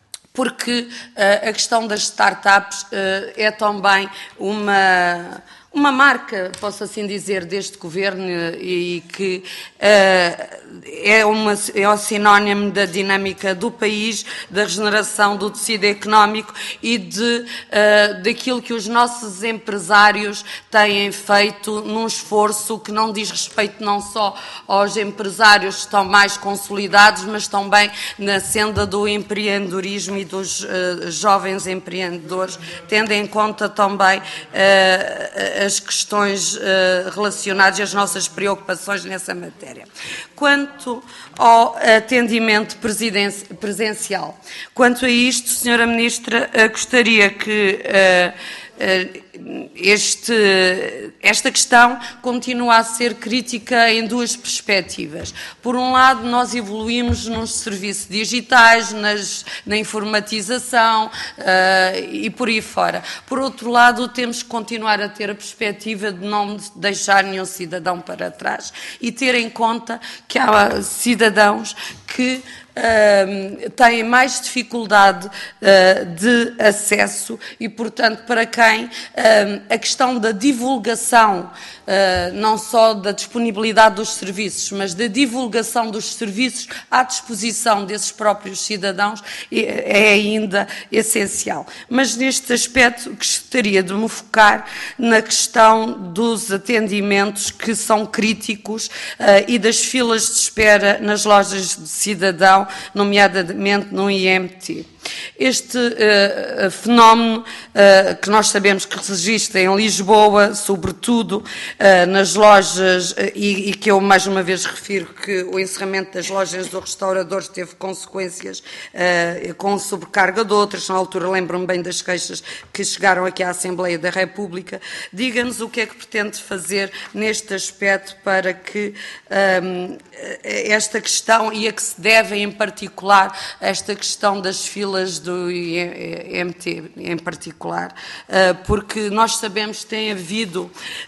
Porque a questão das startups é também uma marca, posso assim dizer, deste governo e que é o sinónimo da dinâmica do país, da regeneração do tecido económico e daquilo que os nossos empresários têm feito num esforço que não diz respeito não só aos empresários que estão mais consolidados, mas também na senda do empreendedorismo e dos jovens empreendedores, tendo em conta também as questões relacionadas e as nossas preocupações nessa matéria. Quanto ao atendimento presencial, quanto a isto, Sra. Ministra, gostaria que esta questão continua a ser crítica em duas perspectivas. Por um lado, nós evoluímos nos serviços digitais, na informatização e por aí fora. Por outro lado, temos que continuar a ter a perspectiva de não deixar nenhum cidadão para trás e ter em conta que há cidadãos que têm mais dificuldade de acesso e, portanto, para quem a questão da divulgação, não só da disponibilidade dos serviços, mas da divulgação dos serviços à disposição desses próprios cidadãos é ainda essencial. Mas neste aspecto gostaria de me focar na questão dos atendimentos que são críticos e das filas de espera nas lojas de cidadão, nomeadamente no IMT. Este fenómeno que nós sabemos que se registra em Lisboa, sobretudo nas lojas, e que eu mais uma vez refiro que o encerramento das lojas dos restauradores teve consequências com sobrecarga de outras. Na altura lembro-me bem das queixas que chegaram aqui à Assembleia da República. Diga-nos o que é que pretende fazer neste aspecto para que esta questão, e a que se deve em particular esta questão das filas do IMT em particular, porque nós sabemos que tem havido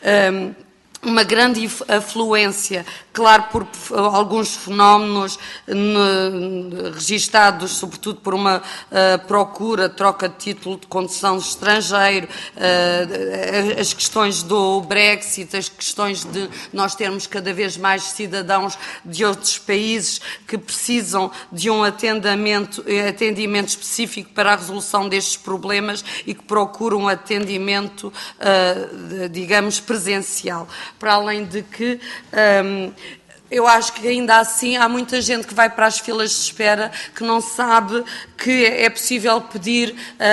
uma grande afluência, claro, por alguns fenómenos registados, sobretudo por uma procura, troca de título de condução estrangeiro, as questões do Brexit, as questões de nós termos cada vez mais cidadãos de outros países que precisam de um atendimento específico para a resolução destes problemas e que procuram um atendimento, digamos, presencial. Para além de que eu acho que ainda assim há muita gente que vai para as filas de espera que não sabe que é possível pedir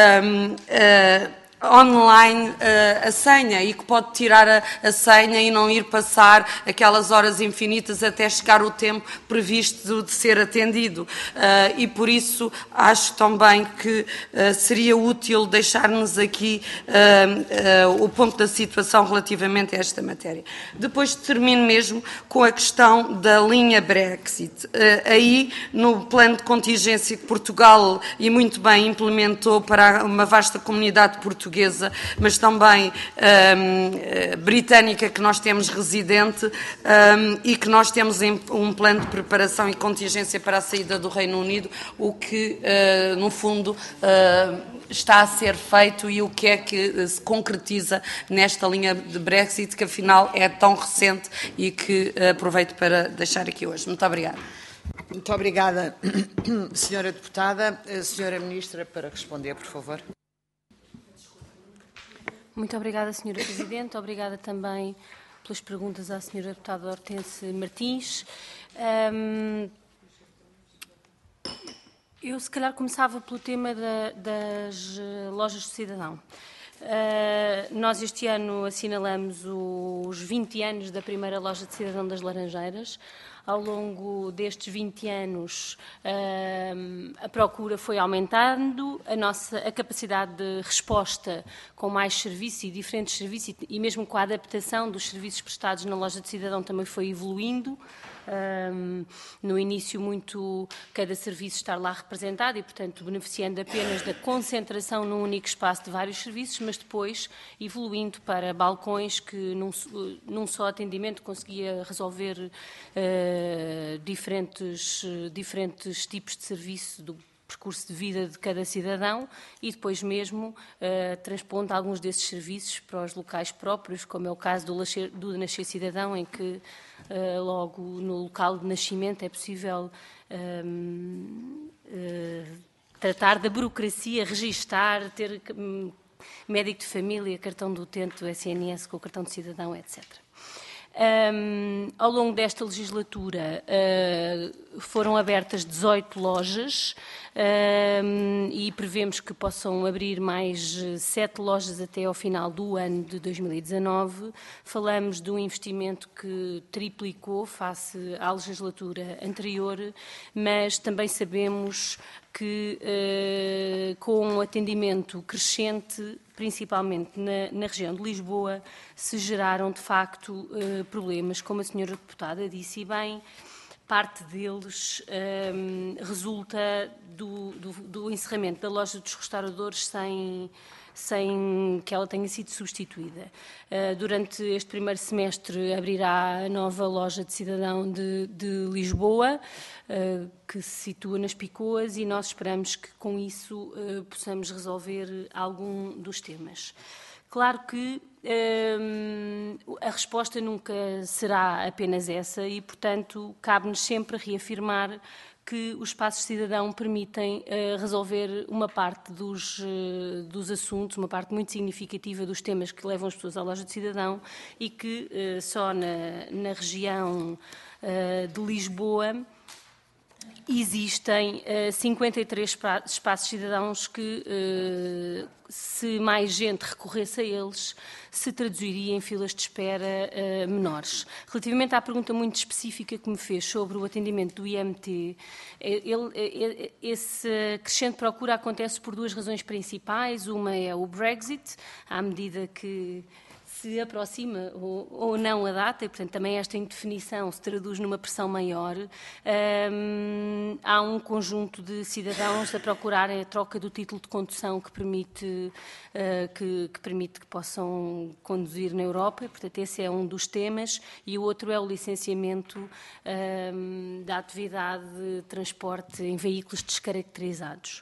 online a senha e que pode tirar a senha e não ir passar aquelas horas infinitas até chegar o tempo previsto de ser atendido. E por isso acho também que seria útil deixar-nos aqui o ponto da situação relativamente a esta matéria. Depois termino mesmo com a questão da linha Brexit. Aí, no plano de contingência que Portugal, e muito bem, implementou para uma vasta comunidade portuguesa, mas também britânica, que nós temos residente e que nós temos um plano de preparação e contingência para a saída do Reino Unido, o que, no fundo, está a ser feito e o que é que se concretiza nesta linha de Brexit, que afinal é tão recente e que aproveito para deixar aqui hoje. Muito obrigada. Muito obrigada, Senhora Deputada. Senhora Ministra, para responder, por favor. Muito obrigada, Sra. Presidente. Obrigada também pelas perguntas à Sra. Deputada Hortense Martins. Eu, se calhar, começava pelo tema das lojas de cidadão. Nós, este ano, assinalamos os 20 anos da primeira loja de cidadão das Laranjeiras. Ao longo destes 20 anos, a procura foi aumentando, a capacidade de resposta com mais serviços e diferentes serviços e mesmo com a adaptação dos serviços prestados na loja de cidadão também foi evoluindo. No início, cada serviço estar lá representado e, portanto, beneficiando apenas da concentração num único espaço de vários serviços, mas depois evoluindo para balcões que num só atendimento conseguia resolver diferentes tipos de serviço, percurso de vida de cada cidadão e depois mesmo transpondo alguns desses serviços para os locais próprios, como é o caso do Nascer Cidadão, em que logo no local de nascimento é possível tratar da burocracia, registar, ter médico de família, cartão do utente do SNS com o cartão de cidadão, etc. Ao longo desta legislatura foram abertas 18 lojas e prevemos que possam abrir mais 7 lojas até ao final do ano de 2019. Falamos de um investimento que triplicou face à legislatura anterior, mas também sabemos que com um atendimento crescente, principalmente na região de Lisboa, se geraram de facto problemas, como a senhora deputada disse, e bem, parte deles resulta do encerramento da loja dos restauradores sem que ela tenha sido substituída. Durante este primeiro semestre abrirá a nova loja de cidadão de Lisboa, que se situa nas Picoas, e nós esperamos que com isso possamos resolver algum dos temas. Claro que a resposta nunca será apenas essa e, portanto, cabe-nos sempre reafirmar que os espaços cidadão permitem resolver uma parte dos assuntos, uma parte muito significativa dos temas que levam as pessoas à loja de cidadão e que só na região de Lisboa existem 53 espaços cidadãos que, se mais gente recorresse a eles, se traduziria em filas de espera menores. Relativamente à pergunta muito específica que me fez sobre o atendimento do IMT, esse crescente procura acontece por duas razões principais. Uma é o Brexit, à medida que se aproxima ou não a data, e, portanto, também esta indefinição se traduz numa pressão maior. Há um conjunto de cidadãos a procurarem a troca do título de condução que permite que possam conduzir na Europa, e, portanto, esse é um dos temas, e o outro é o licenciamento da atividade de transporte em veículos descaracterizados.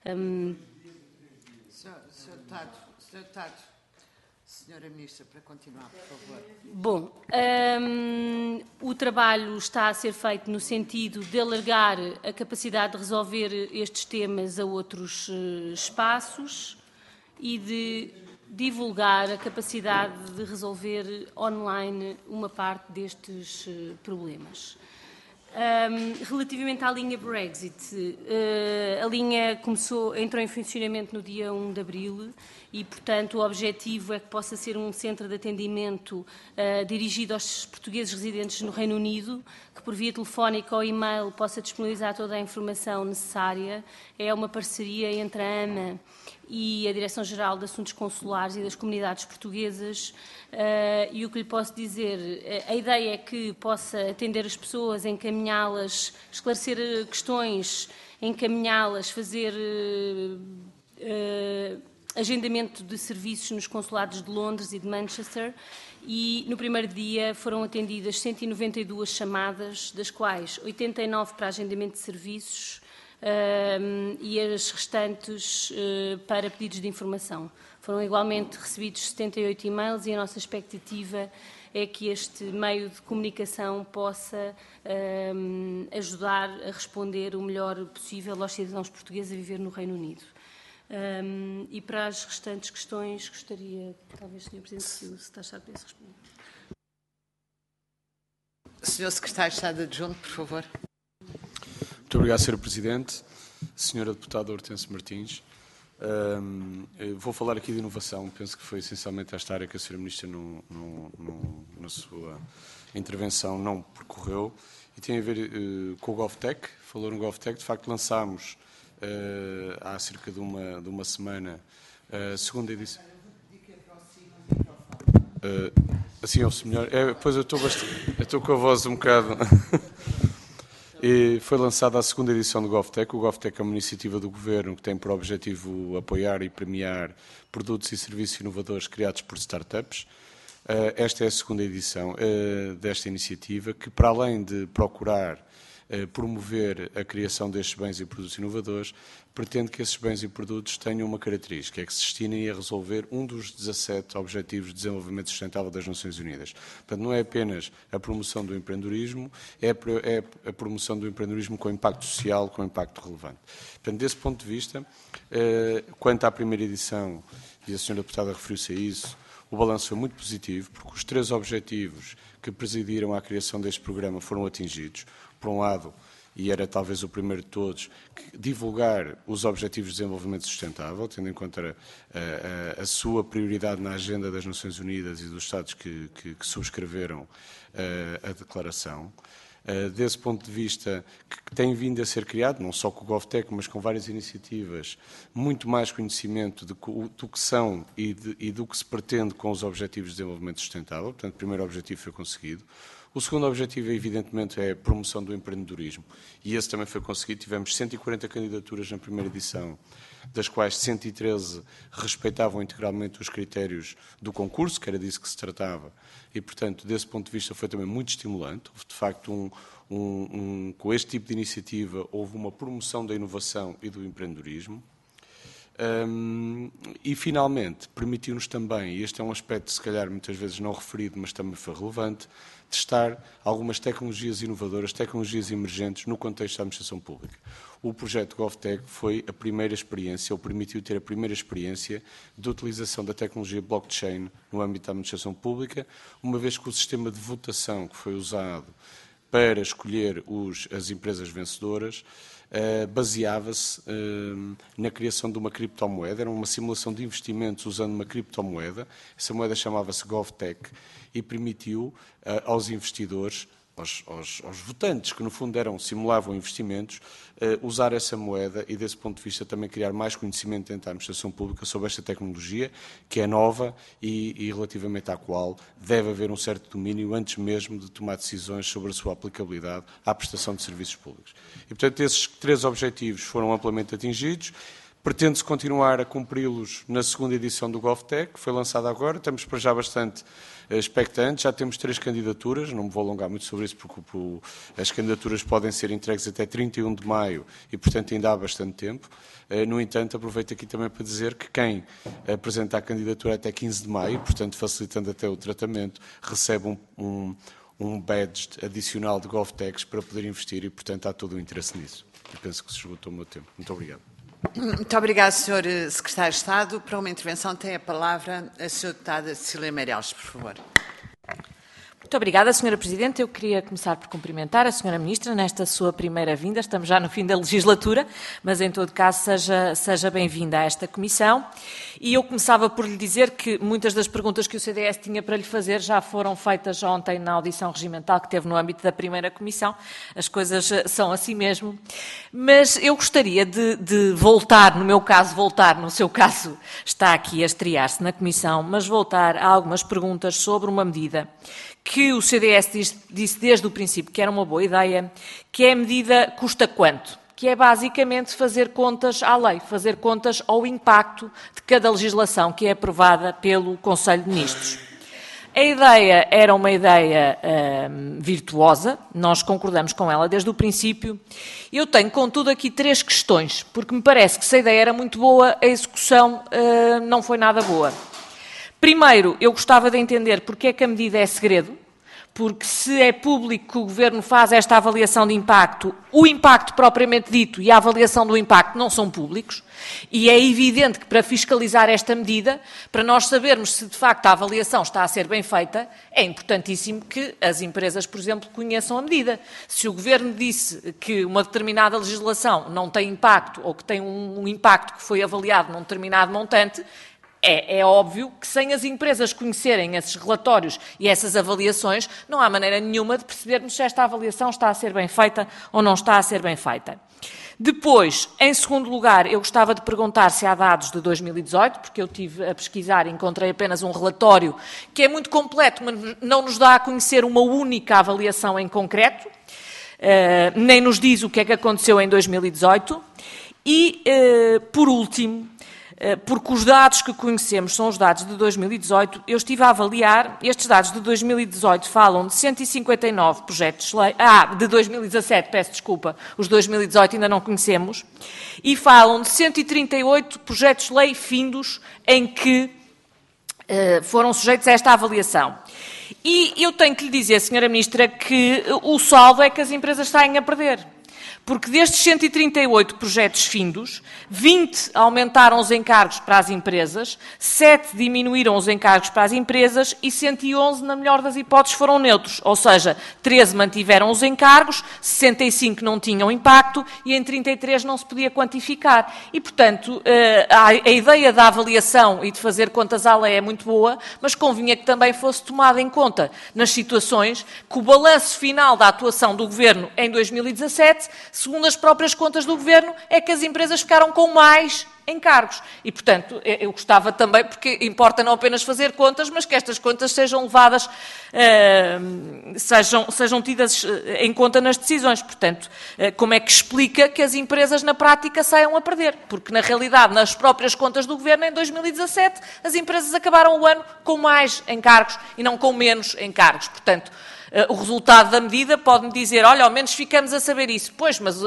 Senhor Deputado. Senhora Ministra, para continuar, por favor. Bom, o trabalho está a ser feito no sentido de alargar a capacidade de resolver estes temas a outros espaços e de divulgar a capacidade de resolver online uma parte destes problemas. Relativamente à linha Brexit, a linha entrou em funcionamento no dia 1 de abril e, portanto, o objetivo é que possa ser um centro de atendimento dirigido aos portugueses residentes no Reino Unido, que por via telefónica ou e-mail possa disponibilizar toda a informação necessária. É uma parceria entre a AMA e a Direção-Geral de Assuntos Consulares e das Comunidades Portuguesas, e o que lhe posso dizer, a ideia é que possa atender as pessoas, encaminhá-las, esclarecer questões, encaminhá-las, fazer agendamento de serviços nos consulados de Londres e de Manchester, e no primeiro dia foram atendidas 192 chamadas, das quais 89 para agendamento de serviços, e as restantes para pedidos de informação. Foram igualmente recebidos 78 e-mails e a nossa expectativa é que este meio de comunicação possa ajudar a responder o melhor possível aos cidadãos portugueses a viver no Reino Unido. E para as restantes questões, gostaria, talvez, Sr. Presidente, se o Secretário pudesse responder. Sr. Secretário de Estado Adjunto, por favor. Muito obrigado, Sr. Presidente. Senhora Deputada Hortêncio Martins, vou falar aqui de inovação. Penso que foi essencialmente esta área que a Sra. Ministra na sua intervenção não percorreu, e tem a ver com o GovTech. Falou no GovTech. De facto, lançámos há cerca de uma semana a segunda edição. Assim ouve-se melhor. Pois eu estou com a voz um bocado... Foi lançada a segunda edição do GovTech. O GovTech é uma iniciativa do Governo que tem por objetivo apoiar e premiar produtos e serviços inovadores criados por startups. Esta é a segunda edição desta iniciativa, que, para além de procurar promover a criação destes bens e produtos inovadores, pretende que esses bens e produtos tenham uma característica, é que se destinem a resolver um dos 17 Objetivos de Desenvolvimento Sustentável das Nações Unidas. Portanto, não é apenas a promoção do empreendedorismo, é a promoção do empreendedorismo com impacto social, com impacto relevante. Portanto, desse ponto de vista, quanto à primeira edição, e a Sra. Deputada referiu-se a isso, o balanço foi muito positivo, porque os 3 objetivos que presidiram à criação deste programa foram atingidos. Por um lado, e era talvez o primeiro de todos, divulgar os Objetivos de Desenvolvimento Sustentável, tendo em conta a sua prioridade na agenda das Nações Unidas e dos Estados que subscreveram a declaração. Desse ponto de vista, que tem vindo a ser criado, não só com o GovTech, mas com várias iniciativas, muito mais conhecimento do que são e do que se pretende com os Objetivos de Desenvolvimento Sustentável. Portanto, o primeiro objetivo foi conseguido. O segundo objetivo, evidentemente, é a promoção do empreendedorismo. E esse também foi conseguido. Tivemos 140 candidaturas na primeira edição, das quais 113 respeitavam integralmente os critérios do concurso, que era disso que se tratava. E, portanto, desse ponto de vista, foi também muito estimulante. Houve, de facto, com este tipo de iniciativa, houve uma promoção da inovação e do empreendedorismo. E, finalmente, permitiu-nos também, e este é um aspecto, se calhar, muitas vezes não referido, mas também foi relevante, testar algumas tecnologias inovadoras, tecnologias emergentes no contexto da administração pública. O projeto GovTech foi a primeira experiência, ou permitiu ter a primeira experiência de utilização da tecnologia blockchain no âmbito da administração pública, uma vez que o sistema de votação que foi usado para escolher as empresas vencedoras baseava-se na criação de uma criptomoeda, era uma simulação de investimentos usando uma criptomoeda, essa moeda chamava-se GovTech e permitiu aos investidores, aos votantes, que no fundo simulavam investimentos, usar essa moeda e, desse ponto de vista, também criar mais conhecimento dentro da administração pública sobre esta tecnologia, que é nova e relativamente à qual deve haver um certo domínio antes mesmo de tomar decisões sobre a sua aplicabilidade à prestação de serviços públicos. E, portanto, esses 3 objetivos foram amplamente atingidos. Pretende-se continuar a cumpri-los na segunda edição do GovTech, que foi lançada agora. Estamos para já bastante expectantes. Já temos 3 candidaturas, não me vou alongar muito sobre isso, porque as candidaturas podem ser entregues até 31 de maio e, portanto, ainda há bastante tempo. No entanto, aproveito aqui também para dizer que quem apresenta a candidatura até 15 de maio, portanto, facilitando até o tratamento, recebe um badge adicional de GovTechs para poder investir e, portanto, há todo o interesse nisso. E penso que se esgotou o meu tempo. Muito obrigado. Muito obrigado, Sr. Secretário de Estado. Para uma intervenção tem a palavra a Sra. Deputada Cecília Meireles, por favor. Muito obrigada, Sra. Presidente. Eu queria começar por cumprimentar a Sra. Ministra nesta sua primeira vinda. Estamos já no fim da legislatura, mas em todo caso seja bem-vinda a esta comissão. E eu começava por lhe dizer que muitas das perguntas que o CDS tinha para lhe fazer já foram feitas ontem na audição regimental que teve no âmbito da primeira comissão. As coisas são assim mesmo. Mas eu gostaria de voltar, no meu caso, no seu caso está aqui a estrear-se na comissão, mas voltar a algumas perguntas sobre uma medida que o CDS disse desde o princípio que era uma boa ideia, que é a medida custa quanto? Que é basicamente fazer contas à lei, fazer contas ao impacto de cada legislação que é aprovada pelo Conselho de Ministros. A ideia era uma ideia virtuosa, nós concordamos com ela desde o princípio. Eu tenho, contudo, aqui 3 questões, porque me parece que se a ideia era muito boa, a execução não foi nada boa. Primeiro, eu gostava de entender porque é que a medida é segredo, porque se é público que o Governo faz esta avaliação de impacto, o impacto propriamente dito e a avaliação do impacto não são públicos, e é evidente que para fiscalizar esta medida, para nós sabermos se de facto a avaliação está a ser bem feita, é importantíssimo que as empresas, por exemplo, conheçam a medida. Se o Governo disse que uma determinada legislação não tem impacto, ou que tem um impacto que foi avaliado num determinado montante, é óbvio que sem as empresas conhecerem esses relatórios e essas avaliações, não há maneira nenhuma de percebermos se esta avaliação está a ser bem feita ou não está a ser bem feita. Depois, em segundo lugar, eu gostava de perguntar se há dados de 2018, porque eu estive a pesquisar e encontrei apenas um relatório que é muito completo, mas não nos dá a conhecer uma única avaliação em concreto, nem nos diz o que é que aconteceu em 2018. E, por último, porque os dados que conhecemos são os dados de 2018, eu estive a avaliar, estes dados de 2018 falam de 159 projetos de lei, de 2017, peço desculpa, os 2018 ainda não conhecemos, e falam de 138 projetos de lei findos em que foram sujeitos a esta avaliação. E eu tenho que lhe dizer, Sra. Ministra, que o saldo é que as empresas saem a perder. Porque destes 138 projetos findos, 20 aumentaram os encargos para as empresas, 7 diminuíram os encargos para as empresas e 111, na melhor das hipóteses, foram neutros. Ou seja, 13 mantiveram os encargos, 65 não tinham impacto e em 33 não se podia quantificar. E, portanto, a ideia da avaliação e de fazer contas à lei é muito boa, mas convinha que também fosse tomada em conta nas situações que o balanço final da atuação do Governo em 2017, segundo as próprias contas do Governo, é que as empresas ficaram com mais encargos. E, portanto, eu gostava também, porque importa não apenas fazer contas, mas que estas contas sejam levadas, sejam tidas em conta nas decisões. Portanto, como é que explica que as empresas, na prática, saiam a perder? Porque, na realidade, nas próprias contas do Governo, em 2017, as empresas acabaram o ano com mais encargos e não com menos encargos. Portanto, o resultado da medida pode-me dizer, olha, ao menos ficamos a saber isso. Pois, mas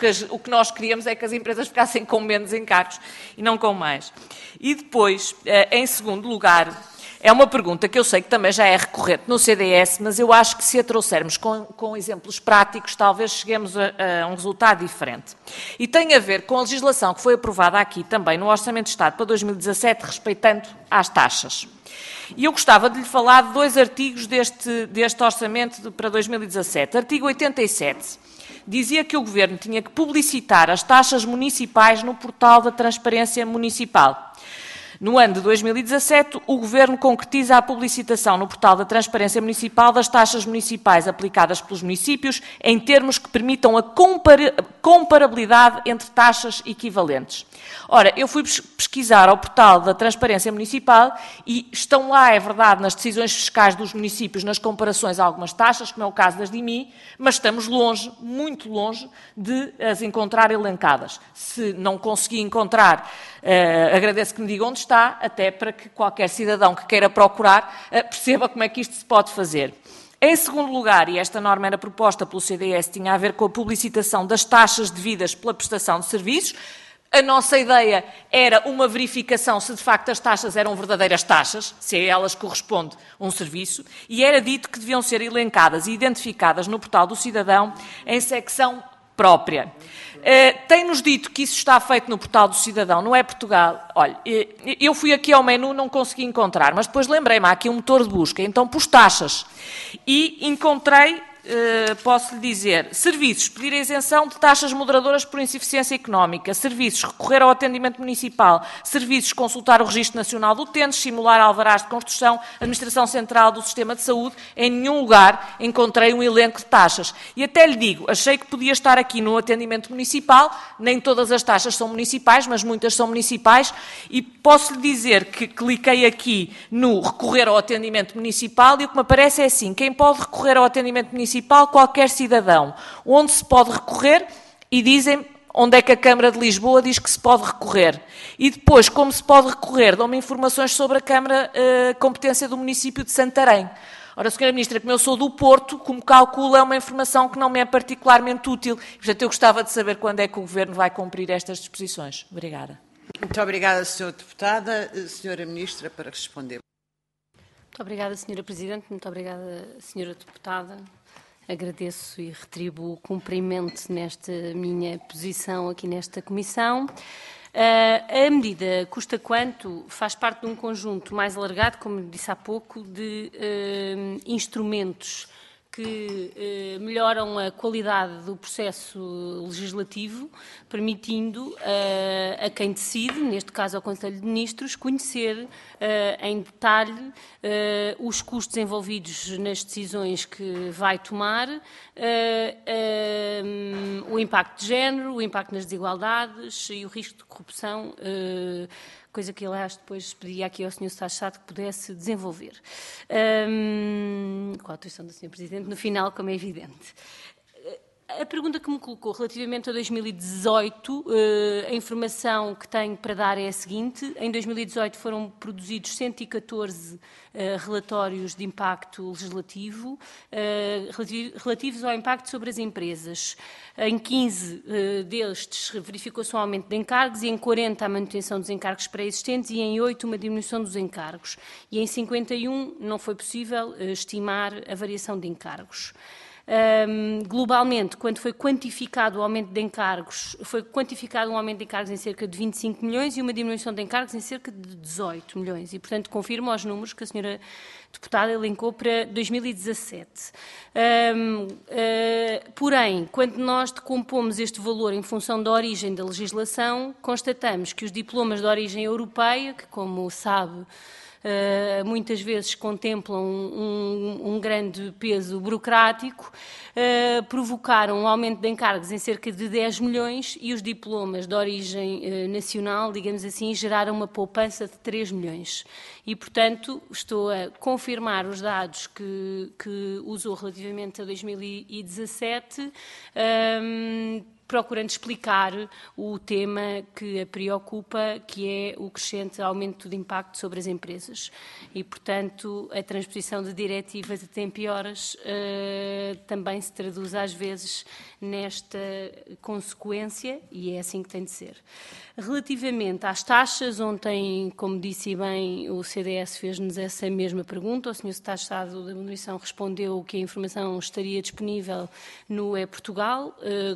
o que nós queríamos é que as empresas ficassem com menos encargos e não com mais. E depois, em segundo lugar, é uma pergunta que eu sei que também já é recorrente no CDS, mas eu acho que se a trouxermos com exemplos práticos, talvez cheguemos a um resultado diferente. E tem a ver com a legislação que foi aprovada aqui também no Orçamento de Estado para 2017, respeitando às taxas. E eu gostava de lhe falar de 2 artigos deste orçamento para 2017. Artigo 87. Dizia que o Governo tinha que publicitar as taxas municipais no portal da Transparência Municipal. No ano de 2017, o Governo concretiza a publicitação no portal da Transparência Municipal das taxas municipais aplicadas pelos municípios em termos que permitam a comparabilidade entre taxas equivalentes. Ora, eu fui pesquisar ao portal da Transparência Municipal e estão lá, é verdade, nas decisões fiscais dos municípios, nas comparações a algumas taxas, como é o caso das de IMI, mas estamos longe, muito longe, de as encontrar elencadas. Se não conseguir encontrar, agradeço que me diga onde está, até para que qualquer cidadão que queira procurar perceba como é que isto se pode fazer. Em segundo lugar, e esta norma era proposta pelo CDS, tinha a ver com a publicitação das taxas devidas pela prestação de serviços. A nossa ideia era uma verificação se de facto as taxas eram verdadeiras taxas, se a elas corresponde um serviço, e era dito que deviam ser elencadas e identificadas no portal do cidadão em secção própria. Tem-nos dito que isso está feito no portal do cidadão, não é Portugal. Olha, eu fui aqui ao menu, não consegui encontrar, mas depois lembrei-me, há aqui um motor de busca, então pus taxas e encontrei, posso lhe dizer, serviços, pedir a isenção de taxas moderadoras por insuficiência económica, serviços, recorrer ao atendimento municipal, serviços, consultar o Registro Nacional de Utentes, simular alvarás de construção, Administração Central do Sistema de Saúde. Em nenhum lugar encontrei um elenco de taxas. E até lhe digo, achei que podia estar aqui no atendimento municipal, nem todas as taxas são municipais, mas muitas são municipais, e posso lhe dizer que cliquei aqui no recorrer ao atendimento municipal e o que me aparece é assim, quem pode recorrer ao atendimento municipal? Qualquer cidadão. Onde se pode recorrer? E dizem onde é que a Câmara de Lisboa diz que se pode recorrer. E depois, como se pode recorrer, dão-me informações sobre a Câmara competência do município de Santarém. Ora, Sra. Ministra, como eu sou do Porto, como calculo, é uma informação que não me é particularmente útil. Portanto, eu gostava de saber quando é que o Governo vai cumprir estas disposições. Obrigada. Muito obrigada, Sra. Deputada. Sra. Ministra, para responder. Muito obrigada, Sra. Presidente. Muito obrigada, Sra. Deputada. Agradeço e retribuo o cumprimento nesta minha posição aqui nesta comissão. A medida custa quanto? Faz parte de um conjunto mais alargado, como disse há pouco, de instrumentos que melhoram a qualidade do processo legislativo, permitindo a quem decide, neste caso ao Conselho de Ministros, conhecer em detalhe os custos envolvidos nas decisões que vai tomar, o impacto de género, o impacto nas desigualdades e o risco de corrupção, coisa que, aliás, depois pedia aqui ao Sr. Secretário-de Estado que pudesse desenvolver. Com a autorização do Sr. Presidente, no final, como é evidente. A pergunta que me colocou relativamente a 2018, a informação que tenho para dar é a seguinte. Em 2018 foram produzidos 114 relatórios de impacto legislativo relativos ao impacto sobre as empresas. Em 15 destes verificou-se um aumento de encargos e em 40 a manutenção dos encargos pré-existentes e em 8 uma diminuição dos encargos. E em 51 não foi possível estimar a variação de encargos. Globalmente, quando foi quantificado o aumento de encargos, foi quantificado um aumento de encargos em cerca de 25 milhões e uma diminuição de encargos em cerca de 18 milhões. E, portanto, confirmo os números que a senhora deputada elencou para 2017. Porém, quando nós decompomos este valor em função da origem da legislação, constatamos que os diplomas de origem europeia, que, como sabe, muitas vezes contemplam um grande peso burocrático, provocaram um aumento de encargos em cerca de 10 milhões e os diplomas de origem nacional, digamos assim, geraram uma poupança de 3 milhões. E, portanto, estou a confirmar os dados que usou relativamente a 2017, procurando explicar o tema que a preocupa, que é o crescente aumento de impacto sobre as empresas. E, portanto, a transposição de diretivas a tempo e horas também se traduz às vezes nesta consequência e é assim que tem de ser. Relativamente às taxas, ontem, como disse bem, o CDS fez-nos essa mesma pergunta. O Sr. Secretário de Estado da Munição respondeu que a informação estaria disponível no E-Portugal,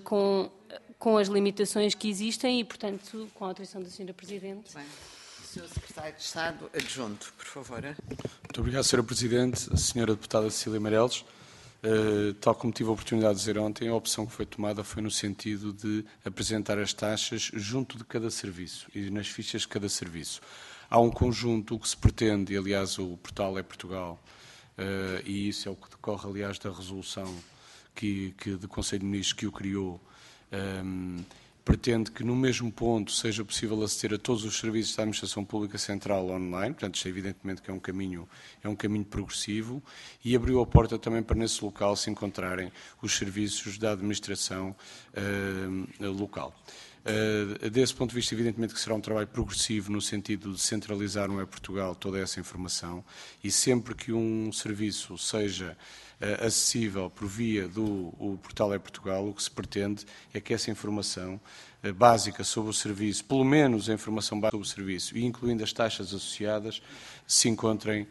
com as limitações que existem e, portanto, com a autorização da Sra. Presidente. Bem, Sr. Secretário de Estado Adjunto, por favor. Muito obrigado, Sra. Presidente. A Sra. Deputada Cecília Meireles, tal como tive a oportunidade de dizer ontem, a opção que foi tomada foi no sentido de apresentar as taxas junto de cada serviço e nas fichas de cada serviço. Há um conjunto que se pretende, e aliás o portal é Portugal, e isso é o que decorre, aliás, da resolução do Conselho de Ministros que o criou, pretende que no mesmo ponto seja possível aceder a todos os serviços da Administração Pública Central online, portanto isto evidentemente que é um caminho progressivo, e abriu a porta também para nesse local se encontrarem os serviços da Administração local. Desse ponto de vista, evidentemente que será um trabalho progressivo no sentido de centralizar no E-Portugal toda essa informação e sempre que um serviço seja acessível por via do portal E-Portugal, o que se pretende é que essa informação básica sobre o serviço, pelo menos a informação básica sobre o serviço, e incluindo as taxas associadas, se encontrem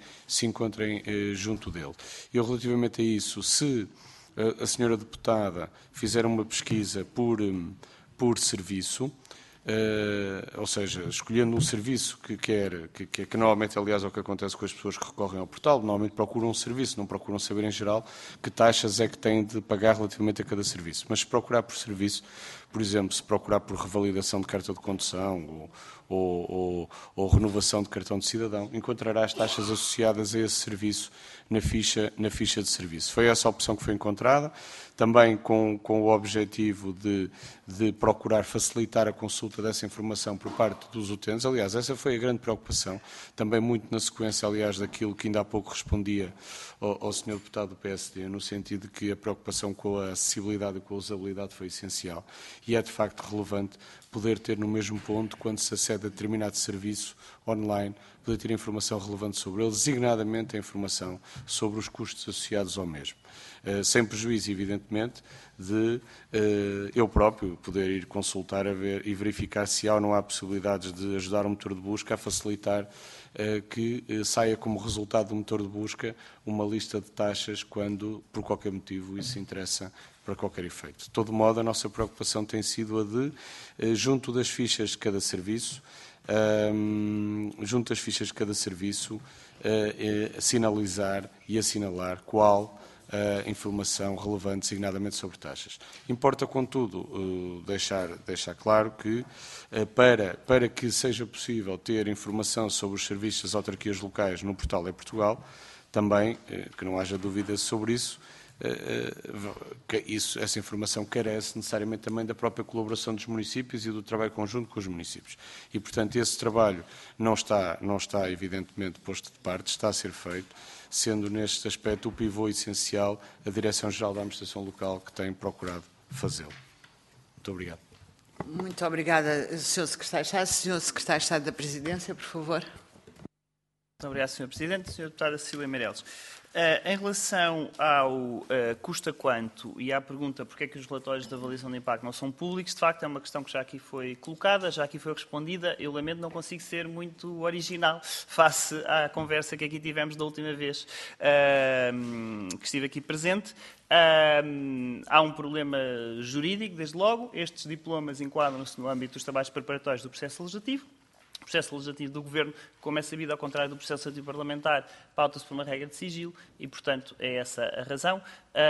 junto dele. Eu, relativamente a isso, se a senhora deputada fizer uma pesquisa por serviço, ou seja, escolhendo um serviço que normalmente, aliás, é o que acontece com as pessoas que recorrem ao portal, normalmente procuram um serviço, não procuram saber em geral que taxas é que têm de pagar relativamente a cada serviço. Mas se procurar por serviço, por exemplo, se procurar por revalidação de carta de condução ou renovação de cartão de cidadão, encontrará as taxas associadas a esse serviço na ficha de serviço. Foi essa a opção que foi encontrada, também com o objetivo de procurar facilitar a consulta dessa informação por parte dos utentes. Aliás, essa foi a grande preocupação, também muito na sequência, aliás, daquilo que ainda há pouco respondia ao Sr. Deputado do PSD, no sentido de que a preocupação com a acessibilidade e com a usabilidade foi essencial. E é, de facto, relevante poder ter no mesmo ponto, quando se acede a determinado serviço online, poder ter informação relevante sobre ele, designadamente a informação sobre os custos associados ao mesmo. Sem prejuízo, evidentemente, de eu próprio poder ir consultar e verificar se há ou não há possibilidades de ajudar o motor de busca a facilitar que saia como resultado do motor de busca uma lista de taxas quando, por qualquer motivo, isso interessa para qualquer efeito. De todo modo, a nossa preocupação tem sido a de, junto das fichas de cada serviço, sinalizar e assinalar qual informação relevante, designadamente sobre taxas. Importa, contudo, deixar claro que, para que seja possível ter informação sobre os serviços das autarquias locais no portal E-Portugal, também, que não haja dúvidas sobre isso, essa informação carece necessariamente também da própria colaboração dos municípios e do trabalho conjunto com os municípios. E, portanto, esse trabalho não está evidentemente posto de parte, está a ser feito, sendo neste aspecto o pivô essencial a Direção-Geral da Administração Local, que tem procurado fazê-lo. Muito obrigado. Muito obrigada, Sr. Secretário de Estado. Sr. Secretário de Estado da Presidência, por favor. Muito obrigado, Sr. Presidente. Sra. Deputada Cecília Meireles. Em relação ao custa quanto e à pergunta porque é que os relatórios de avaliação de impacto não são públicos, de facto é uma questão que já aqui foi colocada, já aqui foi respondida. Eu lamento, não consigo ser muito original face à conversa que aqui tivemos da última vez que estive aqui presente. Há um problema jurídico, desde logo. Estes diplomas enquadram-se no âmbito dos trabalhos preparatórios do processo legislativo. O processo legislativo do Governo, como é sabido, ao contrário do processo legislativo parlamentar, pauta-se por uma regra de sigilo e, portanto, é essa a razão.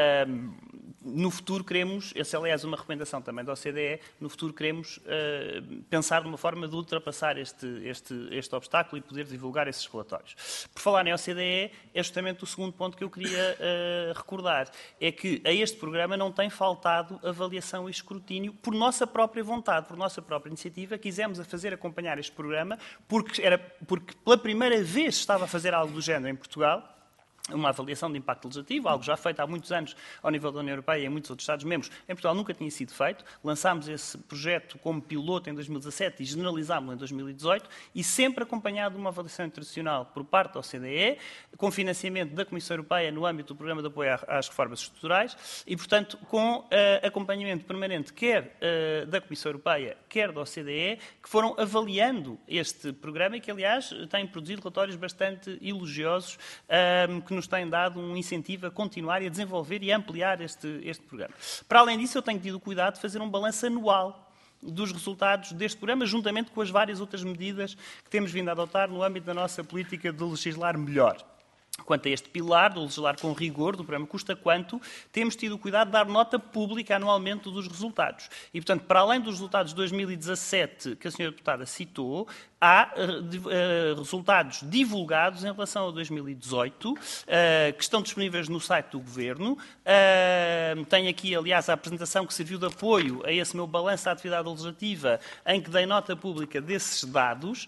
No futuro queremos, essa é aliás uma recomendação também da OCDE, no futuro queremos pensar numa forma de ultrapassar este obstáculo e poder divulgar esses relatórios. Por falar em OCDE, é justamente o segundo ponto que eu queria recordar, é que a este programa não tem faltado avaliação e escrutínio por nossa própria vontade, por nossa própria iniciativa, quisemos fazer acompanhar este programa porque pela primeira vez estava a fazer algo do género em Portugal, uma avaliação de impacto legislativo, algo já feito há muitos anos ao nível da União Europeia e em muitos outros Estados-membros. Em Portugal nunca tinha sido feito. Lançámos esse projeto como piloto em 2017 e generalizámos-lo em 2018 e sempre acompanhado de uma avaliação internacional por parte da OCDE, com financiamento da Comissão Europeia no âmbito do Programa de Apoio às Reformas Estruturais e, portanto, com acompanhamento permanente quer da Comissão Europeia, quer da OCDE, que foram avaliando este programa e que, aliás, têm produzido relatórios bastante elogiosos que nos têm dado um incentivo a continuar e a desenvolver e a ampliar este programa. Para além disso, eu tenho tido o cuidado de fazer um balanço anual dos resultados deste programa, juntamente com as várias outras medidas que temos vindo a adotar no âmbito da nossa política de legislar melhor. Quanto a este pilar, do legislar com rigor, do programa Custa Quanto, temos tido o cuidado de dar nota pública anualmente dos resultados. E, portanto, para além dos resultados de 2017 que a Sra. Deputada citou, há resultados divulgados em relação a 2018, que estão disponíveis no site do Governo. Tenho aqui, aliás, a apresentação que serviu de apoio a esse meu balanço da atividade legislativa, em que dei nota pública desses dados,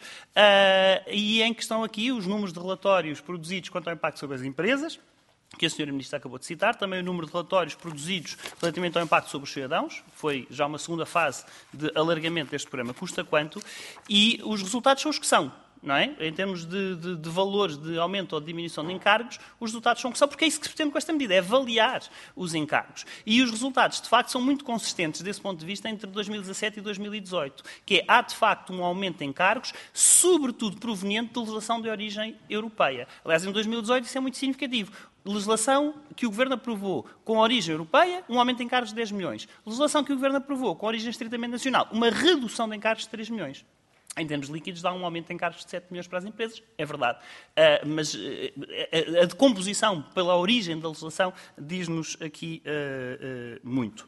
e em que estão aqui os números de relatórios produzidos quanto ao impacto sobre as empresas, que a Sra. Ministra acabou de citar, também o número de relatórios produzidos relativamente ao impacto sobre os cidadãos, foi já uma segunda fase de alargamento deste programa Custa Quanto, e os resultados são os que são, não é? Em termos de valores de aumento ou de diminuição de encargos, os resultados são o que são, porque é isso que se pretende com esta medida, é avaliar os encargos. E os resultados, de facto, são muito consistentes desse ponto de vista entre 2017 e 2018, que é, há de facto um aumento de encargos, sobretudo proveniente de legislação de origem europeia. Aliás, em 2018 isso é muito significativo. Legislação que o Governo aprovou com origem europeia, um aumento de encargos de 10 milhões. Legislação que o Governo aprovou com origem estritamente nacional, uma redução de encargos de 3 milhões. Em termos líquidos, dá um aumento de encargos de 7 milhões para as empresas, é verdade. Mas a decomposição pela origem da legislação diz-nos aqui muito.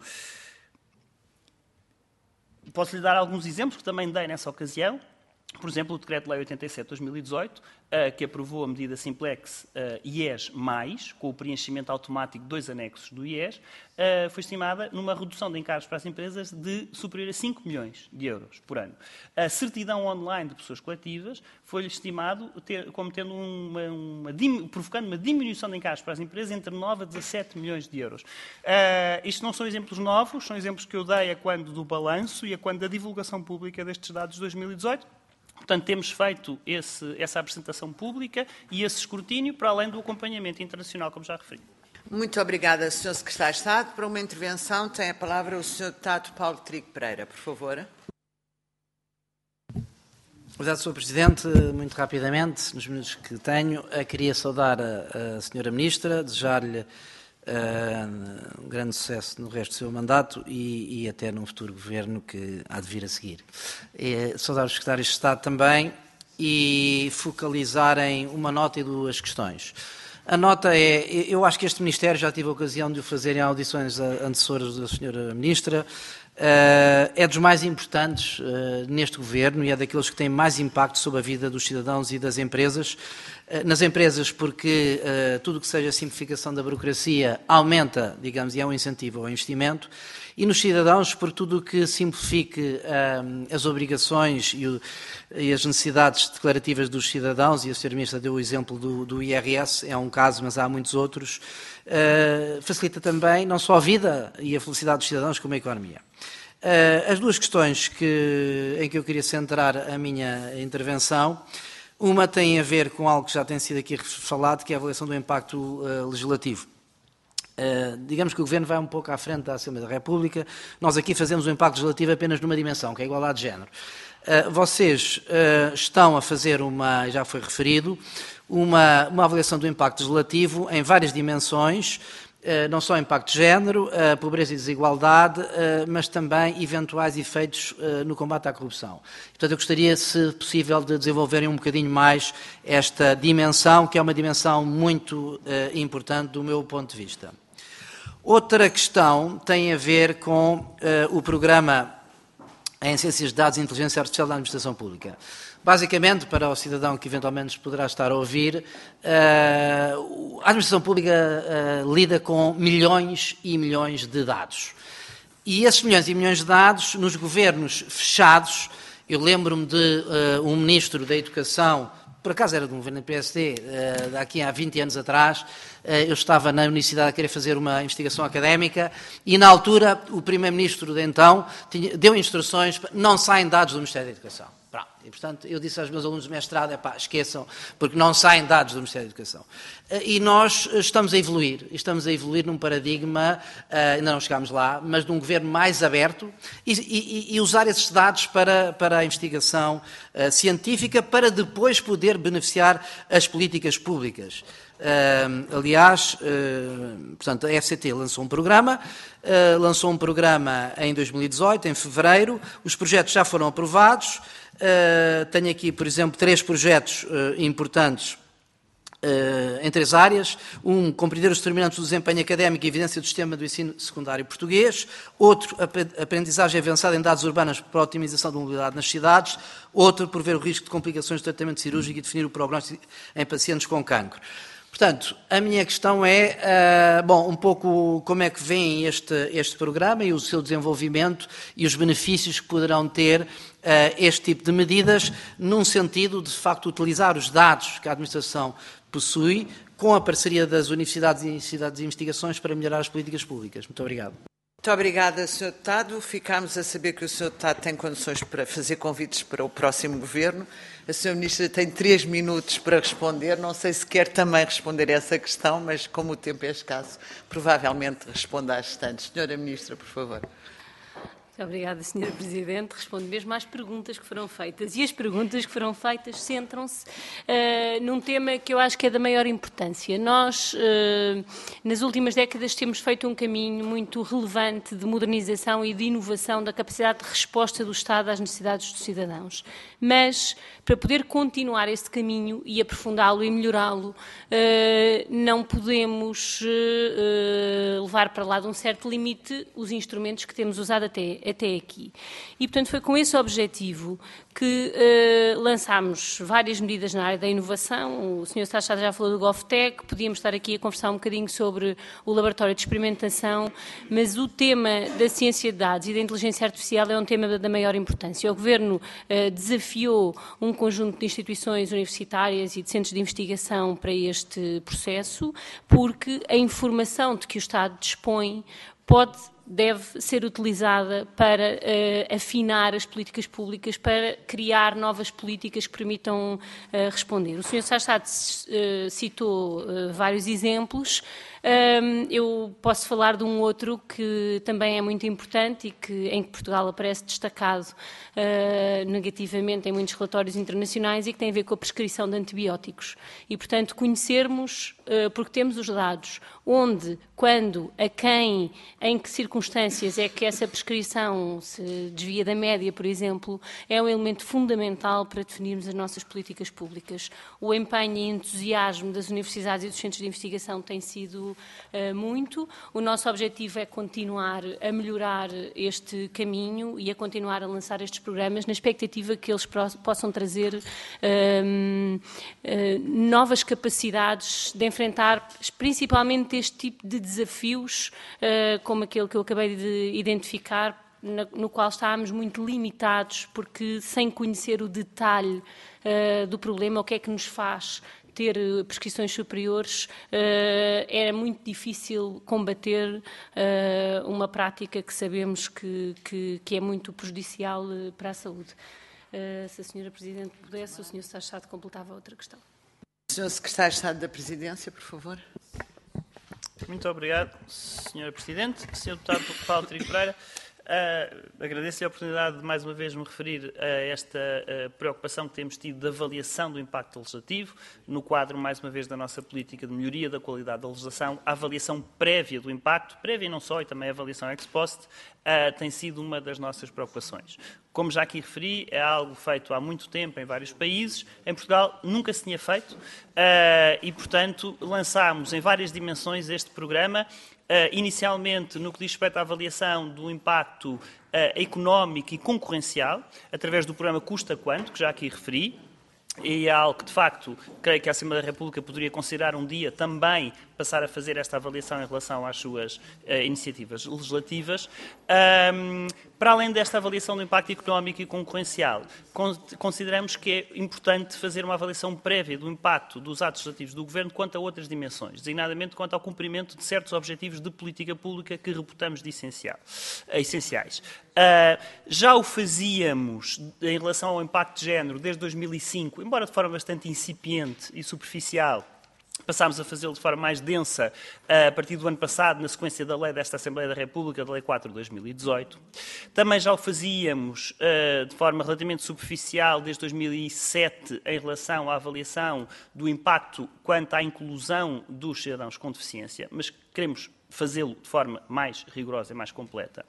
Posso-lhe dar alguns exemplos que também dei nessa ocasião. Por exemplo, o Decreto-Lei 87 de 2018, que aprovou a medida Simplex IES+, com o preenchimento automático de 2 anexos do IES, foi estimada numa redução de encargos para as empresas de superior a 5 milhões de euros por ano. A certidão online de pessoas coletivas foi-lhe estimado como tendo provocando uma diminuição de encargos para as empresas entre 9 a 17 milhões de euros. Isto não são exemplos novos, são exemplos que eu dei a quando do balanço e a quando da divulgação pública destes dados de 2018. Portanto, temos feito essa apresentação pública e esse escrutínio, para além do acompanhamento internacional, como já referi. Muito obrigada, Sr. Secretário de Estado. Para uma intervenção, tem a palavra o Sr. Deputado Paulo Trigo Pereira, por favor. Obrigado, Sr. Presidente. Muito rapidamente, nos minutos que tenho, queria saudar a Sra. Ministra, desejar-lhe um grande sucesso no resto do seu mandato e até num futuro governo que há de vir a seguir. Saudar os secretários de Estado também e focalizar em uma nota e 2 questões. A nota é, eu acho que este Ministério, já tive a ocasião de o fazer em audições antecessoras da Sra. Ministra, é dos mais importantes neste governo e é daqueles que têm mais impacto sobre a vida dos cidadãos e das empresas. Nas empresas, porque tudo o que seja simplificação da burocracia aumenta, digamos, e é um incentivo ao investimento, e nos cidadãos por tudo o que simplifique as obrigações e as necessidades declarativas dos cidadãos, e a Sra. Ministra deu o exemplo do IRS, é um caso, mas há muitos outros, facilita também não só a vida e a felicidade dos cidadãos, como a economia. As duas questões em que eu queria centrar a minha intervenção, uma tem a ver com algo que já tem sido aqui falado, que é a avaliação do impacto legislativo. Digamos que o Governo vai um pouco à frente da Assembleia da República, nós aqui fazemos o impacto legislativo apenas numa dimensão, que é a igualdade de género. Vocês estão a fazer já foi referido, uma avaliação do impacto legislativo em várias dimensões, não só impacto de género, pobreza e desigualdade, mas também eventuais efeitos no combate à corrupção. Portanto, eu gostaria, se possível, de desenvolverem um bocadinho mais esta dimensão, que é uma dimensão muito importante do meu ponto de vista. Outra questão tem a ver com o programa em Ciências de Dados e Inteligência Artificial da Administração Pública. Basicamente, para o cidadão que eventualmente poderá estar a ouvir, a administração pública lida com milhões e milhões de dados. E esses milhões e milhões de dados, nos governos fechados, eu lembro-me de um ministro da Educação, por acaso era de um governo do PSD, daqui há 20 anos atrás, eu estava na universidade a querer fazer uma investigação académica e, na altura, o primeiro-ministro de então deu instruções para não saem dados do Ministério da Educação. E, portanto, eu disse aos meus alunos de mestrado, esqueçam, porque não saem dados do Ministério da Educação. E nós estamos a evoluir num paradigma, ainda não chegámos lá, mas de um governo mais aberto e usar esses dados para a investigação científica, para depois poder beneficiar as políticas públicas. Aliás, portanto, a FCT lançou um programa em 2018, em fevereiro, os projetos já foram aprovados. Tenho aqui, por exemplo, 3 projetos importantes em 3 áreas. Um, compreender os determinantes do desempenho académico e evidência do sistema do ensino secundário português. Outro, aprendizagem avançada em dados urbanos para a otimização da mobilidade nas cidades. Outro, prever o risco de complicações de tratamento cirúrgico e definir o prognóstico em pacientes com cancro. Portanto, a minha questão é, um pouco como é que vem este programa e o seu desenvolvimento e os benefícios que poderão ter este tipo de medidas, num sentido de facto utilizar os dados que a administração possui com a parceria das universidades e institutos de investigações para melhorar as políticas públicas. Muito obrigado. Muito obrigada, Sr. Deputado. Ficámos a saber que o Sr. Deputado tem condições para fazer convites para o próximo Governo. A Sra. Ministra tem 3 minutos para responder. Não sei se quer também responder a essa questão, mas como o tempo é escasso, provavelmente responda às restantes. Sra. Ministra, por favor. Muito obrigada, Sra. Presidente. Respondo mesmo às perguntas que foram feitas. E as perguntas que foram feitas centram-se num tema que eu acho que é da maior importância. Nós, nas últimas décadas, temos feito um caminho muito relevante de modernização e de inovação da capacidade de resposta do Estado às necessidades dos cidadãos. Mas, para poder continuar esse caminho e aprofundá-lo e melhorá-lo, não podemos levar para lá de um certo limite os instrumentos que temos usado até aqui. E, portanto, foi com esse objetivo que lançámos várias medidas na área da inovação. O Sr. Sachado já falou do GovTech, podíamos estar aqui a conversar um bocadinho sobre o laboratório de experimentação, mas o tema da ciência de dados e da inteligência artificial é um tema da maior importância. O Governo desafiou um conjunto de instituições universitárias e de centros de investigação para este processo, porque a informação de que o Estado dispõe deve ser utilizada para afinar as políticas públicas, para criar novas políticas que permitam responder. O Sr. Sachado citou vários exemplos. Eu posso falar de um outro que também é muito importante e em que Portugal aparece destacado negativamente em muitos relatórios internacionais e que tem a ver com a prescrição de antibióticos. E, portanto, conhecermos, porque temos os dados, onde, quando, a quem, em que circunstâncias é que essa prescrição se desvia da média, por exemplo, é um elemento fundamental para definirmos as nossas políticas públicas. O empenho e entusiasmo das universidades e dos centros de investigação tem sido muito. O nosso objetivo é continuar a melhorar este caminho e a continuar a lançar estes programas na expectativa que eles possam trazer novas capacidades de enfrentar principalmente este tipo de desafios como aquele que eu que eu acabei de identificar, no qual estávamos muito limitados, porque sem conhecer o detalhe do problema, o que é que nos faz ter prescrições superiores, era muito difícil combater uma prática que sabemos que é muito prejudicial para a saúde. Se a Sra. Presidente pudesse, o Sr. Secretário de Estado completava outra questão. Sr. Secretário de Estado da Presidência, por favor. Muito obrigado, Sra. Presidente. Sr. Deputado Paulo Trigo Pereira, agradeço-lhe a oportunidade de mais uma vez me referir a esta preocupação que temos tido da avaliação do impacto legislativo, no quadro, mais uma vez, da nossa política de melhoria da qualidade da legislação. A avaliação prévia do impacto, prévia e não só, e também a avaliação ex post, tem sido uma das nossas preocupações. Como já aqui referi, é algo feito há muito tempo em vários países. Em Portugal nunca se tinha feito e, portanto, lançámos em várias dimensões este programa, inicialmente no que diz respeito à avaliação do impacto económico e concorrencial, através do programa Custa Quanto, que já aqui referi, e é algo que, de facto, creio que a Assembleia da República poderia considerar um dia também passar a fazer esta avaliação em relação às suas iniciativas legislativas. Para além desta avaliação do impacto económico e concorrencial, consideramos que é importante fazer uma avaliação prévia do impacto dos atos legislativos do Governo quanto a outras dimensões, designadamente quanto ao cumprimento de certos objetivos de política pública que reputamos de essenciais. Já o fazíamos em relação ao impacto de género desde 2005, embora de forma bastante incipiente e superficial. Passámos a fazê-lo de forma mais densa a partir do ano passado, na sequência da lei desta Assembleia da República, da Lei 4 de 2018. Também já o fazíamos de forma relativamente superficial desde 2007 em relação à avaliação do impacto quanto à inclusão dos cidadãos com deficiência, mas queremos fazê-lo de forma mais rigorosa e mais completa.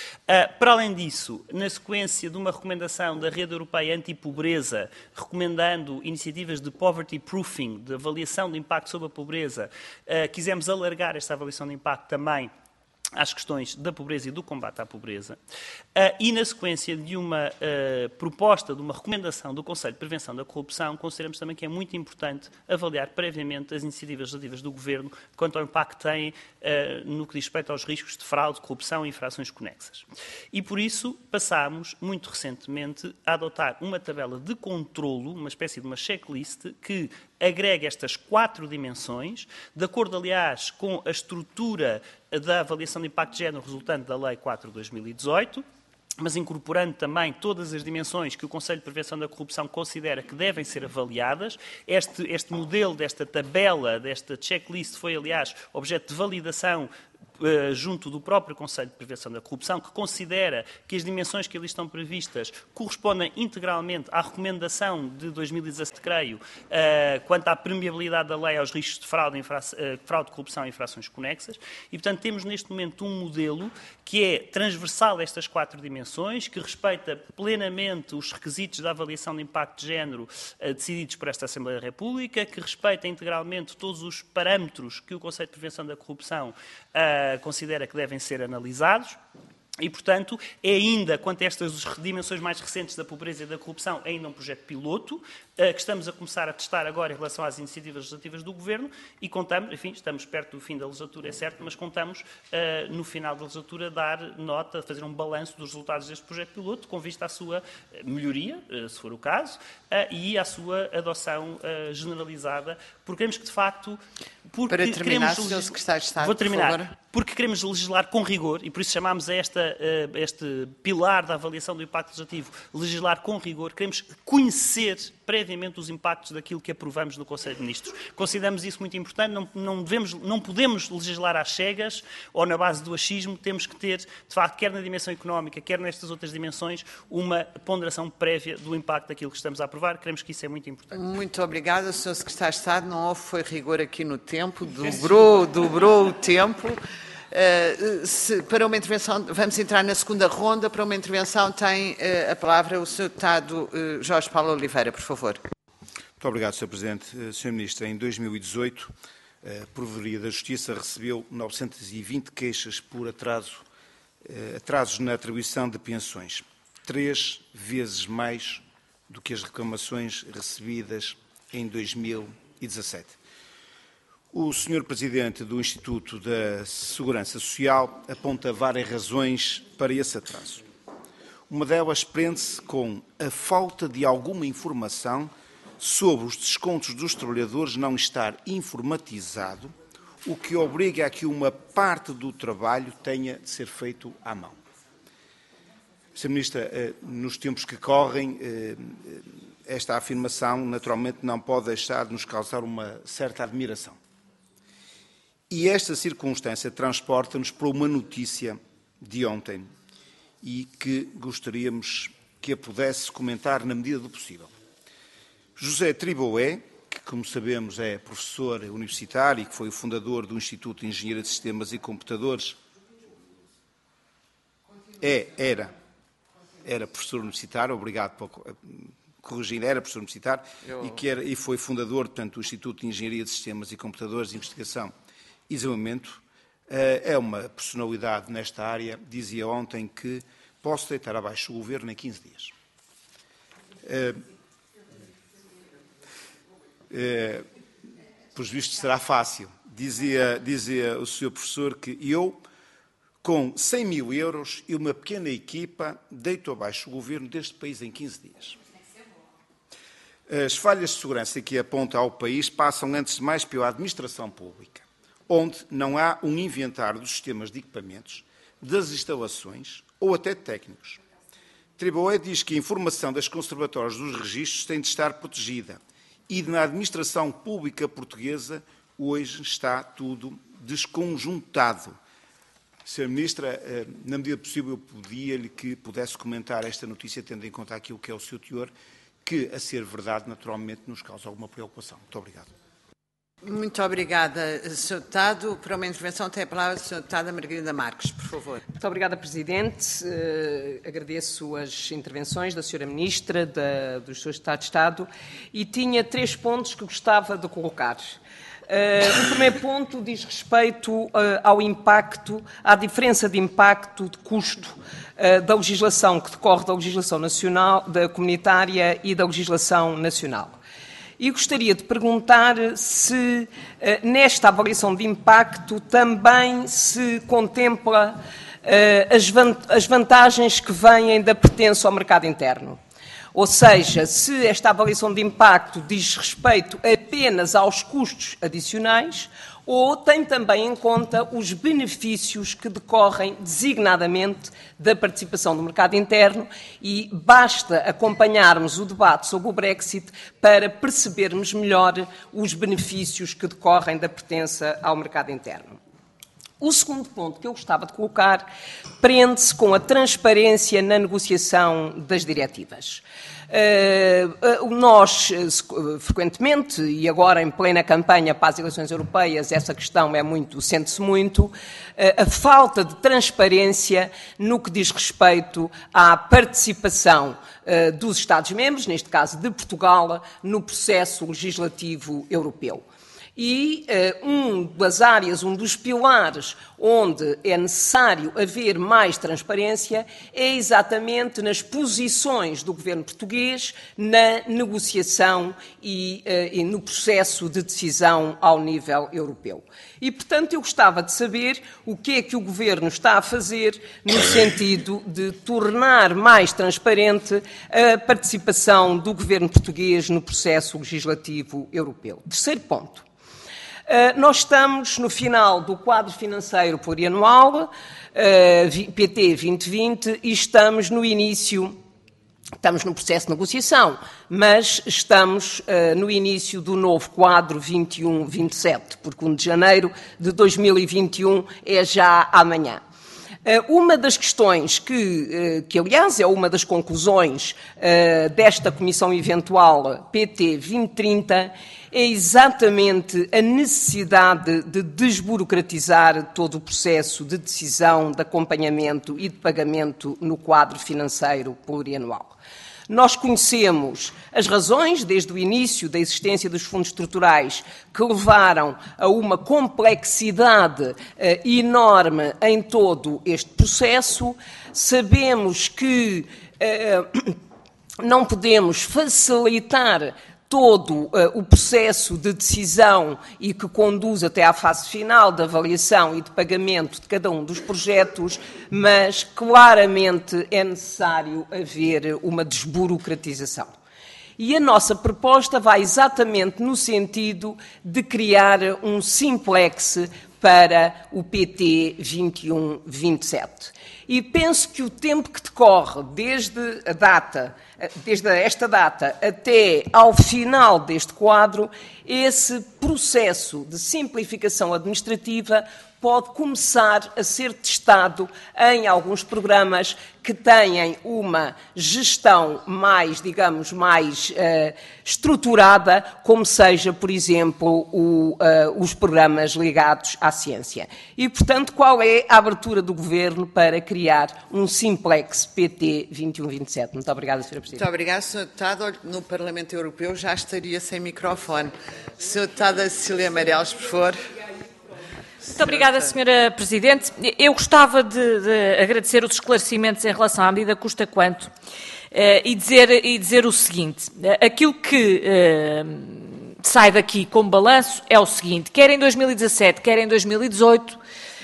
Para além disso, na sequência de uma recomendação da Rede Europeia Anti-Pobreza, recomendando iniciativas de poverty proofing, de avaliação de impacto sobre a pobreza, quisemos alargar esta avaliação de impacto também às questões da pobreza e do combate à pobreza, e na sequência de uma proposta, de uma recomendação do Conselho de Prevenção da Corrupção, consideramos também que é muito importante avaliar previamente as iniciativas legislativas do Governo quanto ao impacto que têm no que diz respeito aos riscos de fraude, corrupção e infrações conexas. E por isso passámos, muito recentemente, a adotar uma tabela de controlo, uma espécie de uma checklist que agrega estas 4 dimensões, de acordo, aliás, com a estrutura da avaliação de impacto de género resultante da Lei 4 de 2018, mas incorporando também todas as dimensões que o Conselho de Prevenção da Corrupção considera que devem ser avaliadas. Este modelo, desta tabela, desta checklist, foi, aliás, objeto de validação junto do próprio Conselho de Prevenção da Corrupção, que considera que as dimensões que ali estão previstas correspondem integralmente à recomendação de 2017, creio, quanto à permeabilidade da lei aos riscos de fraude, corrupção e infrações conexas. E, portanto, temos neste momento um modelo que é transversal a estas 4 dimensões, que respeita plenamente os requisitos da avaliação de impacto de género decididos por esta Assembleia da República, que respeita integralmente todos os parâmetros que o Conselho de Prevenção da Corrupção considera que devem ser analisados. E, portanto, é ainda, quanto a estas dimensões mais recentes da pobreza e da corrupção, ainda um projeto piloto, que estamos a começar a testar agora em relação às iniciativas legislativas do Governo e contamos, enfim, estamos perto do fim da legislatura, é certo, mas contamos, no final da legislatura, dar nota, fazer um balanço dos resultados deste projeto piloto, com vista à sua melhoria, se for o caso, e à sua adoção generalizada, porque queremos que, de facto... Para terminar, Sr. Secretário de Estado, vou terminar. por favor. Porque queremos legislar com rigor, e por isso chamámos a este pilar da avaliação do impacto legislativo, legislar com rigor. Queremos conhecer previamente os impactos daquilo que aprovamos no Conselho de Ministros. Consideramos isso muito importante, não podemos legislar às cegas ou na base do achismo, temos que ter, de facto, quer na dimensão económica, quer nestas outras dimensões, uma ponderação prévia do impacto daquilo que estamos a aprovar. Queremos que isso é muito importante. Muito obrigada, Sr. Secretário de Estado. Não houve foi rigor aqui no tempo, dobrou o tempo. Para uma intervenção, vamos entrar na segunda ronda. Para uma intervenção tem a palavra o Sr. Deputado Jorge Paulo Oliveira, por favor. Muito obrigado, Sr. Presidente. Sr. Ministro, em 2018, a Provedoria da Justiça recebeu 920 queixas por atrasos na atribuição de pensões, 3 vezes mais do que as reclamações recebidas em 2017. O Sr. Presidente do Instituto da Segurança Social aponta várias razões para esse atraso. Uma delas prende-se com a falta de alguma informação sobre os descontos dos trabalhadores não estar informatizado, o que obriga a que uma parte do trabalho tenha de ser feito à mão. Sra. Ministra, nos tempos que correm, esta afirmação naturalmente não pode deixar de nos causar uma certa admiração. E esta circunstância transporta-nos para uma notícia de ontem e que gostaríamos que a pudesse comentar na medida do possível. José Triboé, que, como sabemos, é professor universitário e que foi o fundador do Instituto de Engenharia de Sistemas e Computadores, era professor universitário, obrigado por corrigir, era professor universitário e foi fundador, portanto, do Instituto de Engenharia de Sistemas e Computadores de Investigação e Desenvolvimento. É uma personalidade nesta área. Dizia ontem que posso deitar abaixo o governo em 15 dias. Pelos vistos será fácil. Dizia o Sr. Professor que eu, com 100 mil euros e uma pequena equipa, deito abaixo o governo deste país em 15 dias. As falhas de segurança que aponta ao país passam, antes de mais, pela administração pública, onde não há um inventário dos sistemas de equipamentos, das instalações ou até técnicos. Triboé diz que a informação das conservatórias dos registros tem de estar protegida e na administração pública portuguesa hoje está tudo desconjuntado. Sra. Ministra, na medida possível, eu pedia-lhe que pudesse comentar esta notícia, tendo em conta aquilo que é o seu teor, que, a ser verdade, naturalmente nos causa alguma preocupação. Muito obrigado. Muito obrigada, Sr. Deputado. Para uma intervenção tem a palavra a Sra. Deputada Margarida Marques, por favor. Muito obrigada, Presidente. Agradeço as intervenções da Sra. Ministra, do Sr. Secretário de Estado, e tinha 3 pontos que gostava de colocar. O primeiro ponto diz respeito ao impacto, à diferença de impacto de custo da legislação que decorre da legislação nacional, da comunitária e da legislação nacional. E gostaria de perguntar se nesta avaliação de impacto também se contempla as vantagens que vêm da pertença ao mercado interno. Ou seja, se esta avaliação de impacto diz respeito apenas aos custos adicionais ou tem também em conta os benefícios que decorrem designadamente da participação no mercado interno, e basta acompanharmos o debate sobre o Brexit para percebermos melhor os benefícios que decorrem da pertença ao mercado interno. O segundo ponto que eu gostava de colocar prende-se com a transparência na negociação das diretivas. Nós, frequentemente, e agora em plena campanha para as eleições europeias, essa questão sente-se muito, a falta de transparência no que diz respeito à participação dos Estados-membros, neste caso de Portugal, no processo legislativo europeu. E um dos pilares onde é necessário haver mais transparência é exatamente nas posições do governo português na negociação e no processo de decisão ao nível europeu. E, portanto, eu gostava de saber o que é que o governo está a fazer no sentido de tornar mais transparente a participação do governo português no processo legislativo europeu. Terceiro ponto. Nós estamos no final do quadro financeiro plurianual, PT 2020, e estamos no processo de negociação, mas estamos no início do novo quadro 21-27, porque 1 de janeiro de 2021 é já amanhã. Uma das questões que aliás, é uma das conclusões desta Comissão Eventual PT 2030, é exatamente a necessidade de desburocratizar todo o processo de decisão, de acompanhamento e de pagamento no quadro financeiro plurianual. Nós conhecemos as razões, desde o início da existência dos fundos estruturais, que levaram a uma complexidade enorme em todo este processo. Sabemos que não podemos facilitar todo o processo de decisão e que conduz até à fase final da avaliação e de pagamento de cada um dos projetos, mas claramente é necessário haver uma desburocratização. E a nossa proposta vai exatamente no sentido de criar um simplex para o PT 21-27. E penso que o tempo que decorre desde esta data até ao final deste quadro, esse processo de simplificação administrativa pode começar a ser testado em alguns programas que têm uma gestão mais, digamos, mais estruturada, como seja, por exemplo, os programas ligados à ciência. E, portanto, qual é a abertura do Governo para criar um simplex PT 21-27? Muito obrigada, Sra. Presidente. Muito obrigada, Sr. Deputado. Olha, no Parlamento Europeu já estaria sem microfone. Sra. Deputada Cecília Amarelos, por favor. Muito obrigada, Sra. Presidente. Eu gostava de agradecer os esclarecimentos em relação à medida custa quanto e dizer o seguinte. Aquilo que sai daqui como balanço é o seguinte. Quer em 2017, quer em 2018,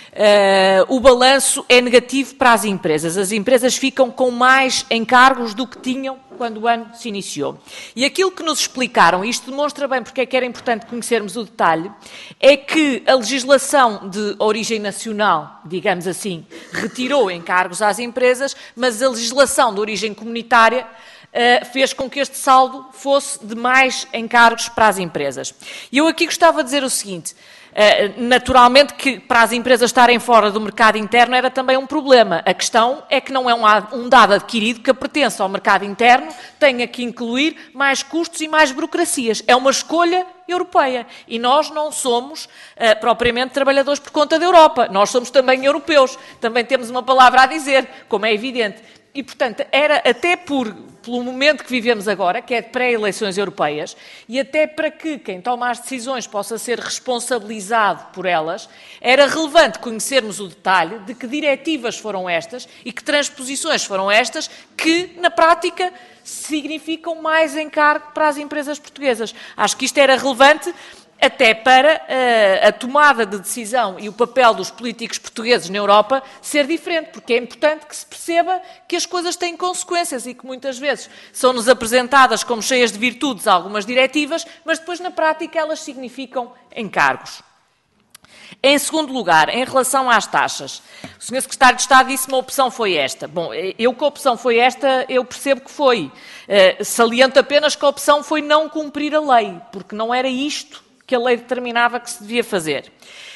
o balanço é negativo para as empresas. As empresas ficam com mais encargos do que tinham quando o ano se iniciou. E aquilo que nos explicaram, e isto demonstra bem porque é que era importante conhecermos o detalhe, é que a legislação de origem nacional, digamos assim, retirou encargos às empresas, mas a legislação de origem comunitária fez com que este saldo fosse de mais encargos para as empresas. E eu aqui gostava de dizer o seguinte. Naturalmente que para as empresas estarem fora do mercado interno era também um problema. A questão é que não é um dado adquirido que pertence ao mercado interno, tenha que incluir mais custos e mais burocracias. É uma escolha europeia. E nós não somos propriamente trabalhadores por conta da Europa. Nós somos também europeus. Também temos uma palavra a dizer, como é evidente. E, portanto, era até pelo momento que vivemos agora, que é de pré-eleições europeias, e até para que quem toma as decisões possa ser responsabilizado por elas, era relevante conhecermos o detalhe de que diretivas foram estas e que transposições foram estas que, na prática, significam mais encargo para as empresas portuguesas. Acho que isto era relevante até para a tomada de decisão e o papel dos políticos portugueses na Europa ser diferente, porque é importante que se perceba que as coisas têm consequências e que muitas vezes são-nos apresentadas como cheias de virtudes algumas diretivas, mas depois na prática elas significam encargos. Em segundo lugar, em relação às taxas, o Sr. Secretário de Estado disse-me a opção foi esta. Bom, eu que a opção foi esta, eu percebo que foi. Saliento apenas que a opção foi não cumprir a lei, porque não era isto que a lei determinava que se devia fazer.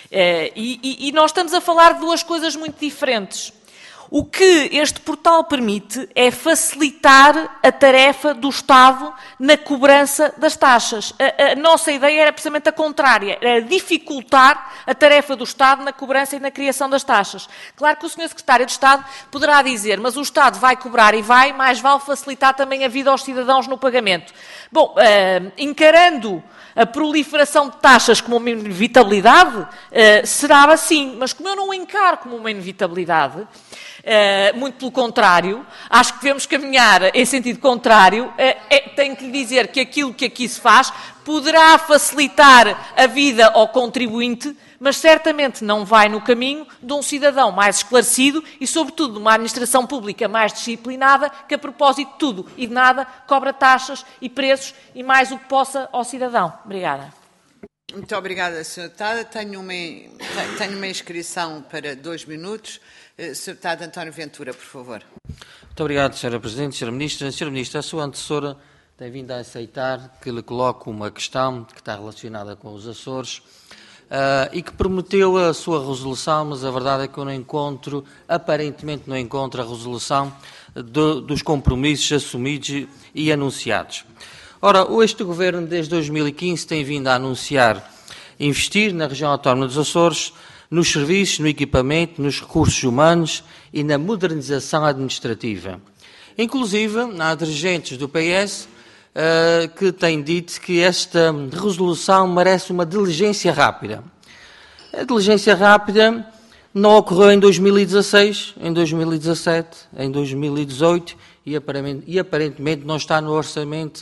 E nós estamos a falar de duas coisas muito diferentes. O que este portal permite é facilitar a tarefa do Estado na cobrança das taxas. A nossa ideia era precisamente a contrária, era dificultar a tarefa do Estado na cobrança e na criação das taxas. Claro que o Sr. Secretário de Estado poderá dizer, mas o Estado vai cobrar e vai, mais vale facilitar também a vida aos cidadãos no pagamento. Bom, encarando a proliferação de taxas como uma inevitabilidade, será assim. Mas como eu não encaro como uma inevitabilidade, muito pelo contrário, acho que devemos caminhar em sentido contrário. Tenho que lhe dizer que aquilo que aqui se faz poderá facilitar a vida ao contribuinte, mas certamente não vai no caminho de um cidadão mais esclarecido e, sobretudo, de uma administração pública mais disciplinada que, a propósito de tudo e de nada, cobra taxas e preços e mais o que possa ao cidadão. Obrigada. Muito obrigada, Sra. Deputada. Tenho uma inscrição para 2 minutos. Sr. Deputado António Ventura, por favor. Muito obrigado, Sra. Presidente, Sra. Ministra. Sra. Ministra, a sua antecessora tem vindo a aceitar que lhe coloco uma questão que está relacionada com os Açores e que prometeu a sua resolução, mas a verdade é que eu não encontro, aparentemente não encontro a resolução dos compromissos assumidos e anunciados. Ora, este Governo, desde 2015, tem vindo a anunciar investir na região autónoma dos Açores nos serviços, no equipamento, nos recursos humanos e na modernização administrativa. Inclusive, há dirigentes do PS que têm dito que esta resolução merece uma diligência rápida. A diligência rápida não ocorreu em 2016, em 2017, em 2018 e aparentemente não está no orçamento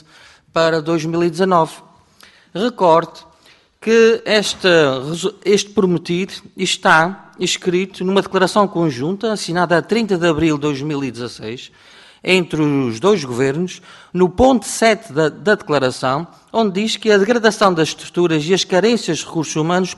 para 2019. Recordo que este prometido está escrito numa declaração conjunta assinada a 30 de abril de 2016 entre os dois governos, no ponto 7 da declaração, onde diz que a degradação das estruturas e as carências de recursos humanos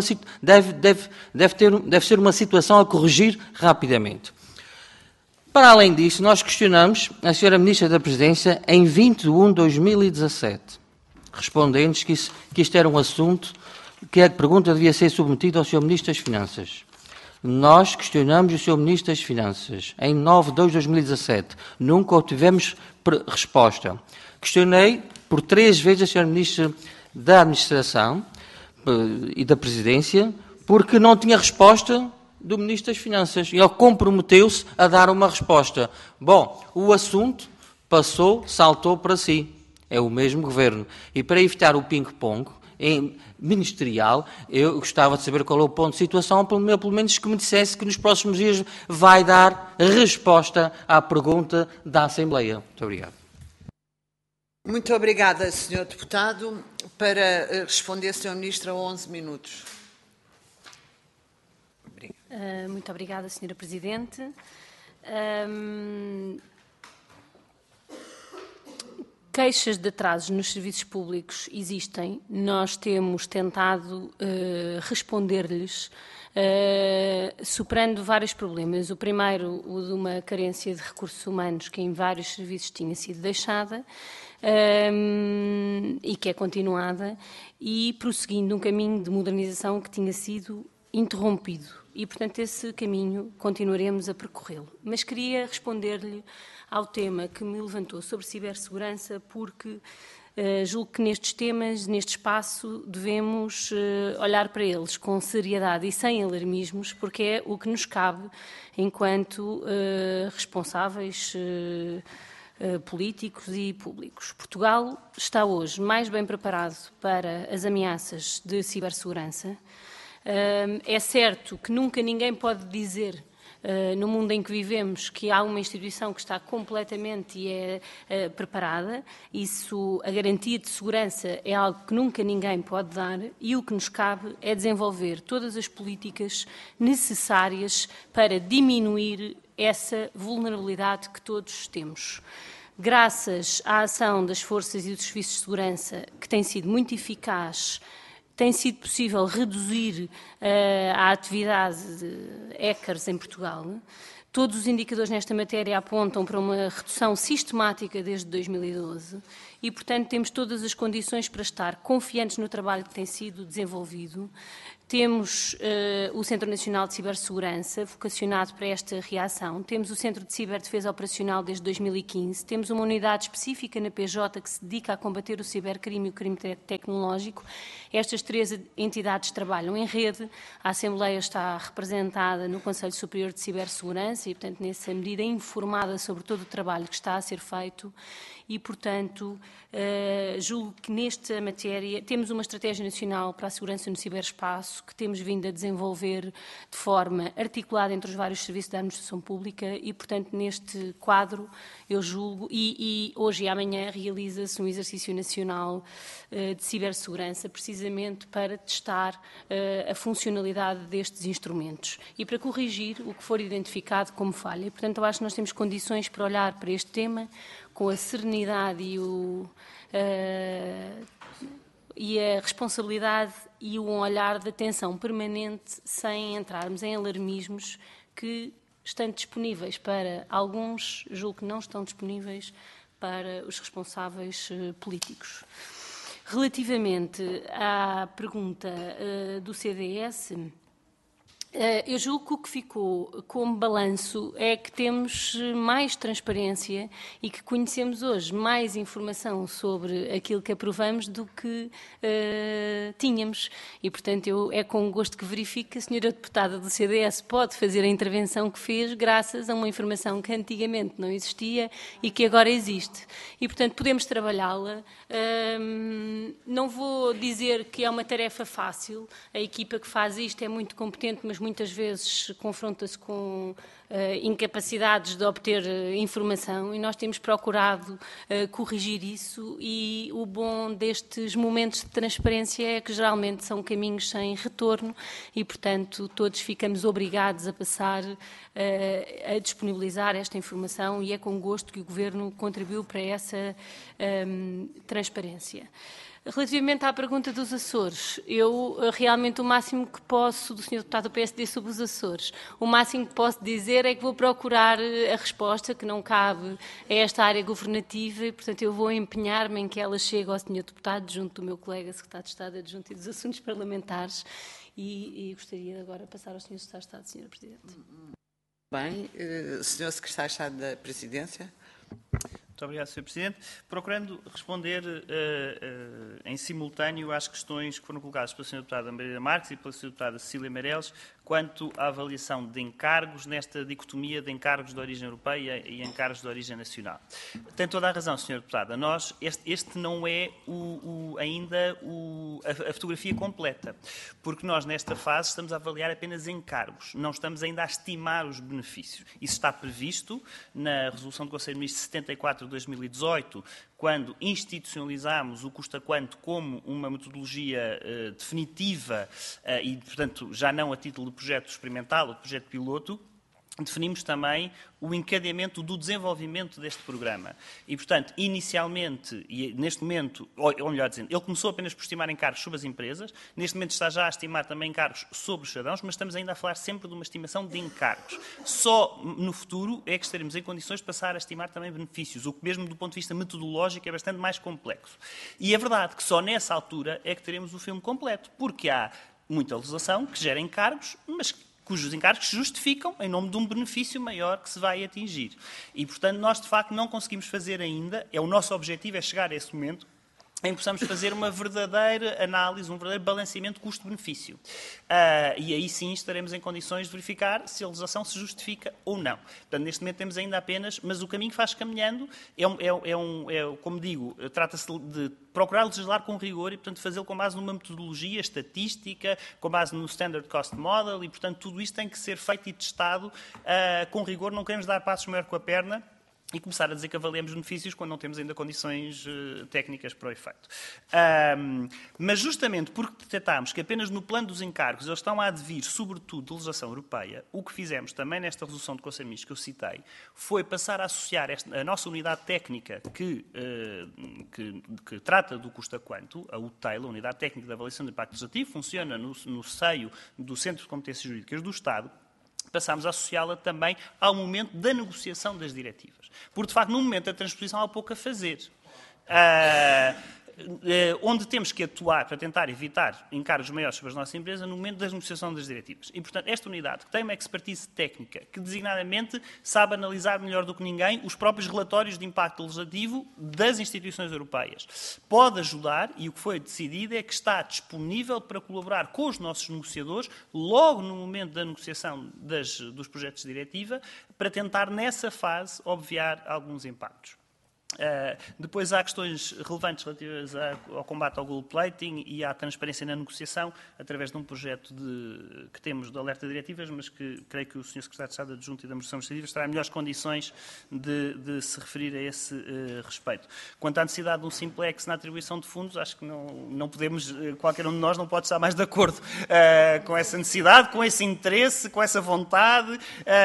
deve ser uma situação a corrigir rapidamente. Para além disso, nós questionamos a Sra. Ministra da Presidência em 21 de 2017, respondendo que isto era um assunto que a pergunta devia ser submetida ao Sr. Ministro das Finanças. Nós questionamos o Sr. Ministro das Finanças em 9 de 2 de 2017. Nunca obtivemos resposta. Questionei por 3 vezes a Sra. Ministra da Administração e da Presidência porque não tinha resposta do Ministro das Finanças. E ele comprometeu-se a dar uma resposta. Bom, o assunto saltou para si. É o mesmo governo. E para evitar o ping-pong ministerial, eu gostava de saber qual é o ponto de situação, pelo menos que me dissesse que nos próximos dias vai dar resposta à pergunta da Assembleia. Muito obrigado. Muito obrigada, Sr. Deputado. Para responder, Sr. Ministro, a 11 minutos. Muito obrigada, Sra. Presidente. Queixas de atrasos nos serviços públicos existem. Nós temos tentado responder-lhes, superando vários problemas. O primeiro, o de uma carência de recursos humanos que em vários serviços tinha sido deixada e que é continuada, e prosseguindo um caminho de modernização que tinha sido interrompido. E, portanto, esse caminho continuaremos a percorrê-lo. Mas queria responder-lhe ao tema que me levantou sobre cibersegurança, porque julgo que nestes temas, neste espaço, devemos olhar para eles com seriedade e sem alarmismos, porque é o que nos cabe enquanto responsáveis políticos e públicos. Portugal está hoje mais bem preparado para as ameaças de cibersegurança. É certo que nunca ninguém pode dizer, no mundo em que vivemos, que há uma instituição que está completamente preparada. Isso, a garantia de segurança é algo que nunca ninguém pode dar, e o que nos cabe é desenvolver todas as políticas necessárias para diminuir essa vulnerabilidade que todos temos. Graças à ação das forças e dos serviços de segurança, que tem sido muito eficaz, tem sido possível reduzir a atividade de hackers em Portugal. Todos os indicadores nesta matéria apontam para uma redução sistemática desde 2012 e, portanto, temos todas as condições para estar confiantes no trabalho que tem sido desenvolvido. Temos o Centro Nacional de Cibersegurança, vocacionado para esta reação. Temos o Centro de Ciberdefesa Operacional desde 2015. Temos uma unidade específica na PJ que se dedica a combater o cibercrime e o crime tecnológico. Estas 3 entidades trabalham em rede. A Assembleia está representada no Conselho Superior de Cibersegurança e, portanto, nessa medida, informada sobre todo o trabalho que está a ser feito. E, portanto, julgo que nesta matéria temos uma estratégia nacional para a segurança no ciberespaço que temos vindo a desenvolver de forma articulada entre os vários serviços da administração pública e, portanto, neste quadro, eu julgo, e hoje e amanhã realiza-se um exercício nacional de cibersegurança, precisamente para testar a funcionalidade destes instrumentos e para corrigir o que for identificado como falha. E, portanto, eu acho que nós temos condições para olhar para este tema com a serenidade e a responsabilidade e um olhar de atenção permanente, sem entrarmos em alarmismos que, estando disponíveis para alguns, julgo que não estão disponíveis para os responsáveis políticos. Relativamente à pergunta do CDS, eu julgo que o que ficou como balanço é que temos mais transparência e que conhecemos hoje mais informação sobre aquilo que aprovamos do que tínhamos. E, portanto, é com gosto que verifico que a senhora deputada do CDS pode fazer a intervenção que fez graças a uma informação que antigamente não existia e que agora existe. E, portanto, podemos trabalhá-la. Não vou dizer que é uma tarefa fácil. A equipa que faz isto é muito competente, mas muitas vezes confronta-se com incapacidades de obter informação, e nós temos procurado corrigir isso, e o bom destes momentos de transparência é que geralmente são caminhos sem retorno e, portanto, todos ficamos obrigados a passar a disponibilizar esta informação, e é com gosto que o Governo contribuiu para essa transparência. Relativamente à pergunta dos Açores, eu realmente o máximo que posso, do Sr. Deputado do PSD sobre os Açores, o máximo que posso dizer é que vou procurar a resposta, que não cabe a esta área governativa, e, portanto, eu vou empenhar-me em que ela chegue ao Sr. Deputado, junto do meu colega Secretário de Estado Adjunto e dos Assuntos Parlamentares, e gostaria agora de passar ao Sr. Secretário de Estado, Sr. Presidente. Bem, Sr. Secretário de Estado da Presidência. Muito obrigado, Sr. Presidente. Procurando responder em simultâneo às questões que foram colocadas pela Sra. Deputada Maria Marques e pela Sra. Deputada Cecília Meireles quanto à avaliação de encargos nesta dicotomia de encargos de origem europeia e encargos de origem nacional. Tem toda a razão, Sra. Deputada. Nós, este não é ainda a fotografia completa, porque nós, nesta fase, estamos a avaliar apenas encargos, não estamos ainda a estimar os benefícios. Isso está previsto na Resolução do Conselho de Ministros 74 de 2018, quando institucionalizámos o custa-quanto como uma metodologia definitiva e, portanto, já não a título de projeto experimental ou de projeto piloto, definimos também o encadeamento do desenvolvimento deste programa. E, portanto, inicialmente, e neste momento, ou melhor dizendo, ele começou apenas por estimar encargos sobre as empresas, neste momento está já a estimar também encargos sobre os cidadãos, mas estamos ainda a falar sempre de uma estimação de encargos. Só no futuro é que estaremos em condições de passar a estimar também benefícios, o que mesmo do ponto de vista metodológico é bastante mais complexo. E é verdade que só nessa altura é que teremos o filme completo, porque há muita legislação que gera encargos, mas cujos encargos se justificam em nome de um benefício maior que se vai atingir. E, portanto, nós, de facto, não conseguimos fazer ainda, o nosso objetivo é chegar a esse momento em que possamos fazer uma verdadeira análise, um verdadeiro balanceamento custo-benefício. E aí sim estaremos em condições de verificar se a legislação se justifica ou não. Portanto, neste momento temos ainda apenas, mas o caminho que faz caminhando como digo, trata-se de procurar legislar com rigor e, portanto, fazê-lo com base numa metodologia estatística, com base no Standard Cost Model e, portanto, tudo isto tem que ser feito e testado com rigor. Não queremos dar passos maior com a perna e começar a dizer que avaliamos benefícios quando não temos ainda condições técnicas para o efeito. Mas justamente porque detectámos que apenas no plano dos encargos eles estão a advir, sobretudo, de legislação europeia, o que fizemos também nesta resolução do Conselho de Ministros que eu citei foi passar a associar a nossa unidade técnica que trata do custa-quanto, a UTEIL, a Unidade Técnica de Avaliação do Impacto Legislativo, funciona no seio do Centro de Competências Jurídicas do Estado. Passámos a associá-la também ao momento da negociação das diretivas. Porque, de facto, no momento da transposição há pouco a fazer. Onde temos que atuar para tentar evitar encargos maiores sobre as nossas empresas no momento da negociação das diretivas. E, portanto, esta unidade, que tem uma expertise técnica, que designadamente sabe analisar melhor do que ninguém os próprios relatórios de impacto legislativo das instituições europeias, pode ajudar, e o que foi decidido é que está disponível para colaborar com os nossos negociadores, logo no momento da negociação dos projetos de diretiva, para tentar, nessa fase, obviar alguns impactos. Depois há questões relevantes relativas ao combate ao gold plating e à transparência na negociação, através de um projeto que temos de alerta de diretivas, mas que creio que o Sr. Secretário de Estado Adjunto e da Administração Administrativa estará em melhores condições de se referir a esse respeito. Quanto à necessidade de um simplex na atribuição de fundos, acho que não podemos, qualquer um de nós não pode estar mais de acordo com essa necessidade, com esse interesse, com essa vontade,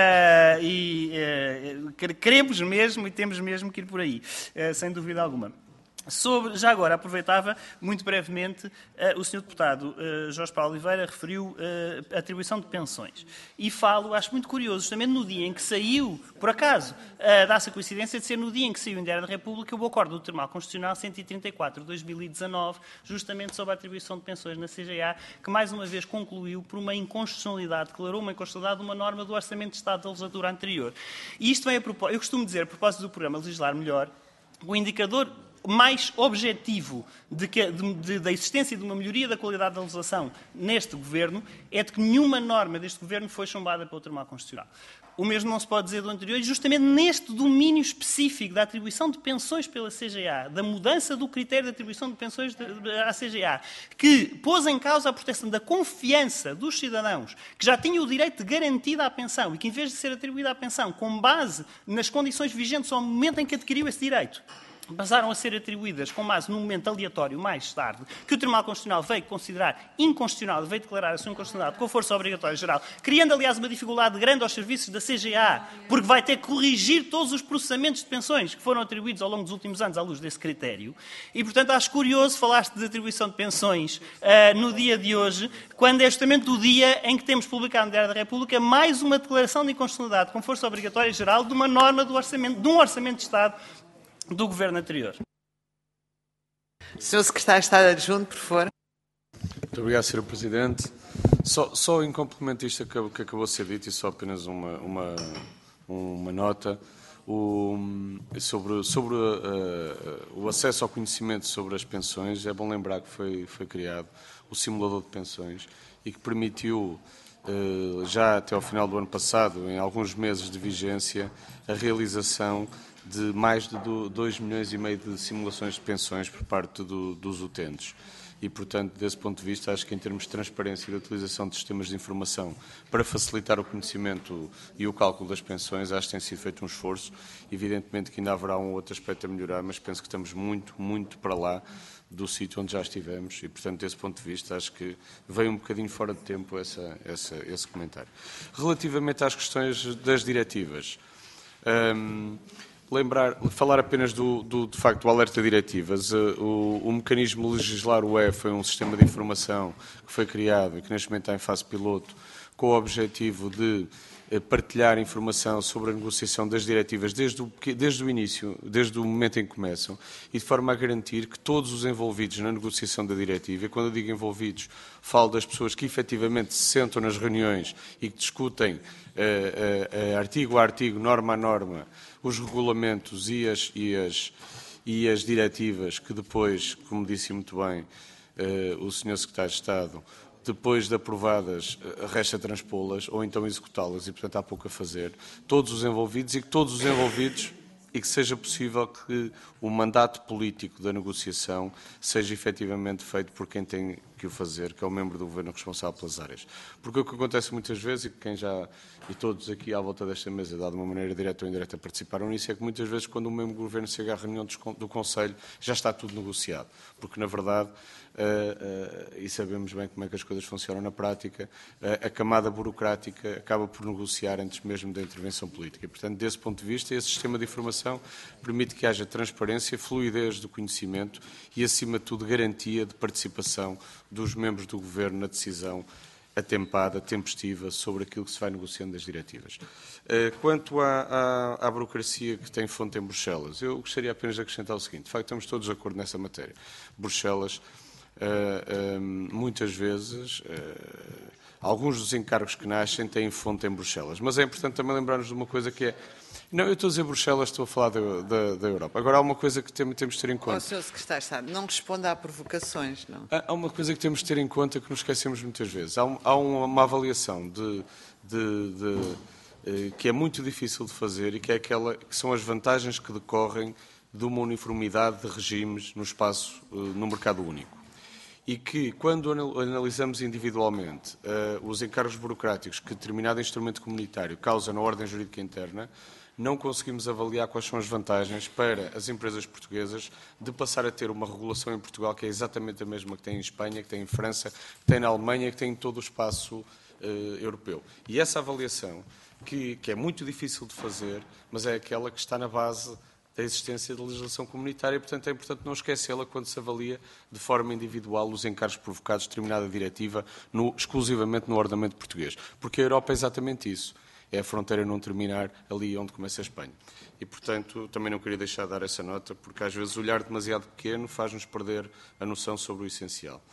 queremos mesmo e temos mesmo que ir por aí. Sem dúvida alguma. Já agora, aproveitava, muito brevemente, o Sr. Deputado Jorge Paulo Oliveira referiu a atribuição de pensões. E acho muito curioso, justamente no dia em que saiu, por acaso, dá-se a coincidência de ser no dia em que saiu em Diário da República o acordo do Tribunal Constitucional 134 de 2019, justamente sobre a atribuição de pensões na CGA, que mais uma vez concluiu por uma inconstitucionalidade, declarou uma inconstitucionalidade de uma norma do Orçamento de Estado da legislatura anterior. E isto vem a propósito, eu costumo dizer, a propósito do programa Legislar Melhor, o indicador mais objetivo da existência de uma melhoria da qualidade da legislação neste Governo é de que nenhuma norma deste Governo foi chumbada pelo Tribunal Constitucional. O mesmo não se pode dizer do anterior, e justamente neste domínio específico da atribuição de pensões pela CGA, da mudança do critério de atribuição de pensões à CGA, que pôs em causa a proteção da confiança dos cidadãos, que já tinham o direito de garantida à pensão e que, em vez de ser atribuída à pensão com base nas condições vigentes ao momento em que adquiriu esse direito, passaram a ser atribuídas com base num momento aleatório mais tarde, que o Tribunal Constitucional veio considerar inconstitucional, veio declarar a sua inconstitucionalidade com força obrigatória geral, criando, aliás, uma dificuldade grande aos serviços da CGA, porque vai ter que corrigir todos os processamentos de pensões que foram atribuídos ao longo dos últimos anos à luz desse critério. E, portanto, acho curioso falaste de atribuição de pensões no dia de hoje, quando é justamente o dia em que temos publicado no Diário da República mais uma declaração de inconstitucionalidade com força obrigatória geral de uma norma de um orçamento de Estado do Governo anterior. Sr. Secretário de Estado Adjunto, por favor. Muito obrigado, Sr. Presidente. Só em complemento a isto que acabou de ser dito, e só apenas uma nota, sobre o acesso ao conhecimento sobre as pensões, é bom lembrar que foi criado o simulador de pensões e que permitiu, já até ao final do ano passado, em alguns meses de vigência, a realização de mais de 2,5 milhões de simulações de pensões por parte dos utentes. E, portanto, desse ponto de vista, acho que em termos de transparência e de utilização de sistemas de informação para facilitar o conhecimento e o cálculo das pensões, acho que tem sido feito um esforço. Evidentemente que ainda haverá um outro aspecto a melhorar, mas penso que estamos muito, muito para lá do sítio onde já estivemos e, portanto, desse ponto de vista, acho que veio um bocadinho fora de tempo esse comentário. Relativamente às questões das diretivas, falar apenas de facto, do alerta de diretivas. O mecanismo legislar UE foi um sistema de informação que foi criado e que neste momento está em fase piloto com o objetivo de partilhar informação sobre a negociação das diretivas desde o início, desde o momento em que começam, e de forma a garantir que todos os envolvidos na negociação da diretiva, e quando eu digo envolvidos, falo das pessoas que efetivamente se sentam nas reuniões e que discutem artigo a artigo, norma a norma, os regulamentos e as diretivas que depois, como disse muito bem o Sr. Secretário de Estado, depois de aprovadas, resta transpô-las ou então executá-las e, portanto, há pouco a fazer. Todos os envolvidos e que seja possível que o mandato político da negociação seja efetivamente feito por quem tem que o fazer, que é o membro do Governo responsável pelas áreas. Porque o que acontece muitas vezes, e todos aqui à volta desta mesa, de uma maneira direta ou indireta, participaram nisso, é que muitas vezes quando o membro do Governo chega à reunião do Conselho já está tudo negociado. Porque, na verdade, e sabemos bem como é que as coisas funcionam na prática, a camada burocrática acaba por negociar antes mesmo da intervenção política. E, portanto, desse ponto de vista, esse sistema de informação permite que haja transparência, fluidez do conhecimento e, acima de tudo, garantia de participação dos membros do Governo na decisão atempada, tempestiva, sobre aquilo que se vai negociando das diretivas. Quanto à burocracia que tem fonte em Bruxelas, eu gostaria apenas de acrescentar o seguinte: de facto, estamos todos de acordo nessa matéria. Bruxelas, muitas vezes, alguns dos encargos que nascem têm fonte em Bruxelas. Mas é importante também lembrar-nos de uma coisa que é... Não, eu estou a dizer Bruxelas, estou a falar da Europa. Agora, há uma coisa que temos de ter em conta. O Sr. Secretário de Estado, não responda a provocações, não? Há uma coisa que temos de ter em conta que nos esquecemos muitas vezes. Há uma avaliação que é muito difícil de fazer e que é aquela que são as vantagens que decorrem de uma uniformidade de regimes no espaço, no mercado único. E que, quando analisamos individualmente os encargos burocráticos que determinado instrumento comunitário causa na ordem jurídica interna, não conseguimos avaliar quais são as vantagens para as empresas portuguesas de passar a ter uma regulação em Portugal que é exatamente a mesma que tem em Espanha, que tem em França, que tem na Alemanha, que tem em todo o espaço europeu. E essa avaliação, que é muito difícil de fazer, mas é aquela que está na base da existência da legislação comunitária, e, portanto, é importante não esquecê-la quando se avalia de forma individual os encargos provocados de determinada diretiva exclusivamente no ordenamento português. Porque a Europa é exatamente isso. É a fronteira não terminar ali onde começa a Espanha. E, portanto, também não queria deixar de dar essa nota, porque às vezes o olhar demasiado pequeno faz-nos perder a noção sobre o essencial.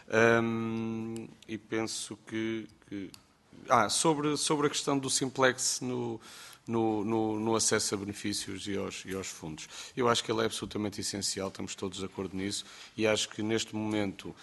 E penso que... sobre a questão do simplex no acesso a benefícios e aos fundos. Eu acho que ele é absolutamente essencial, estamos todos de acordo nisso, e acho que neste momento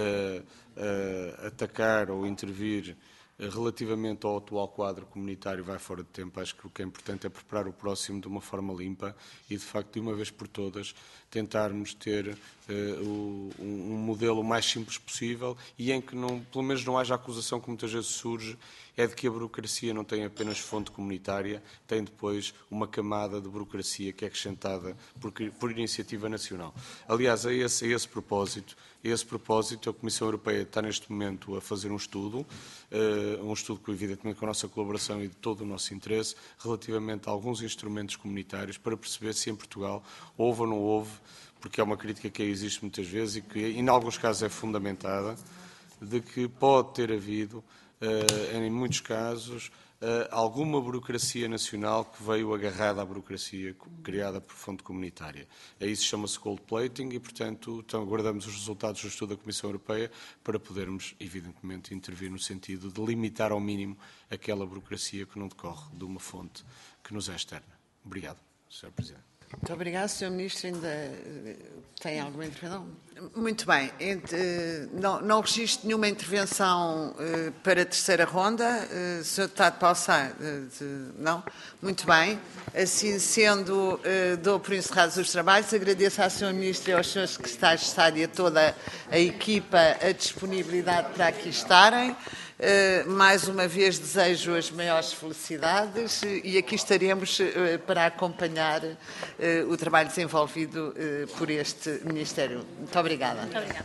atacar ou intervir relativamente ao atual quadro comunitário vai fora de tempo. Acho que o que é importante é preparar o próximo de uma forma limpa e, de facto, de uma vez por todas, tentarmos ter um modelo o mais simples possível e em que, pelo menos, não haja acusação que muitas vezes surge, é de que a burocracia não tem apenas fonte comunitária, tem depois uma camada de burocracia que é acrescentada por iniciativa nacional. Aliás, a esse propósito, a Comissão Europeia está neste momento a fazer um estudo evidentemente com a nossa colaboração e de todo o nosso interesse, relativamente a alguns instrumentos comunitários para perceber se em Portugal houve ou não houve, porque é uma crítica que existe muitas vezes e que em alguns casos é fundamentada, de que pode ter havido, em muitos casos, alguma burocracia nacional que veio agarrada à burocracia criada por fonte comunitária. Isso chama-se gold plating e, portanto, aguardamos os resultados do estudo da Comissão Europeia para podermos, evidentemente, intervir no sentido de limitar ao mínimo aquela burocracia que não decorre de uma fonte que nos é externa. Obrigado, Sr. Presidente. Muito obrigado. Sr. Ministro, ainda tem alguma intervenção? Muito bem. Não registro nenhuma intervenção para a terceira ronda. Sr. Deputado Paulo Sá, não? Muito bem. Assim sendo, dou por encerrados os trabalhos. Agradeço à Sra. Ministra e aos Srs. Secretários de Estado e a toda a equipa a disponibilidade para aqui estarem. Mais uma vez desejo as maiores felicidades e aqui estaremos para acompanhar o trabalho desenvolvido por este Ministério. Muito obrigada. Muito obrigada.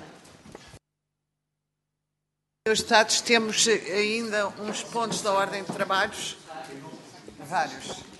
Senhores deputados, temos ainda uns pontos da ordem de trabalhos. Vários.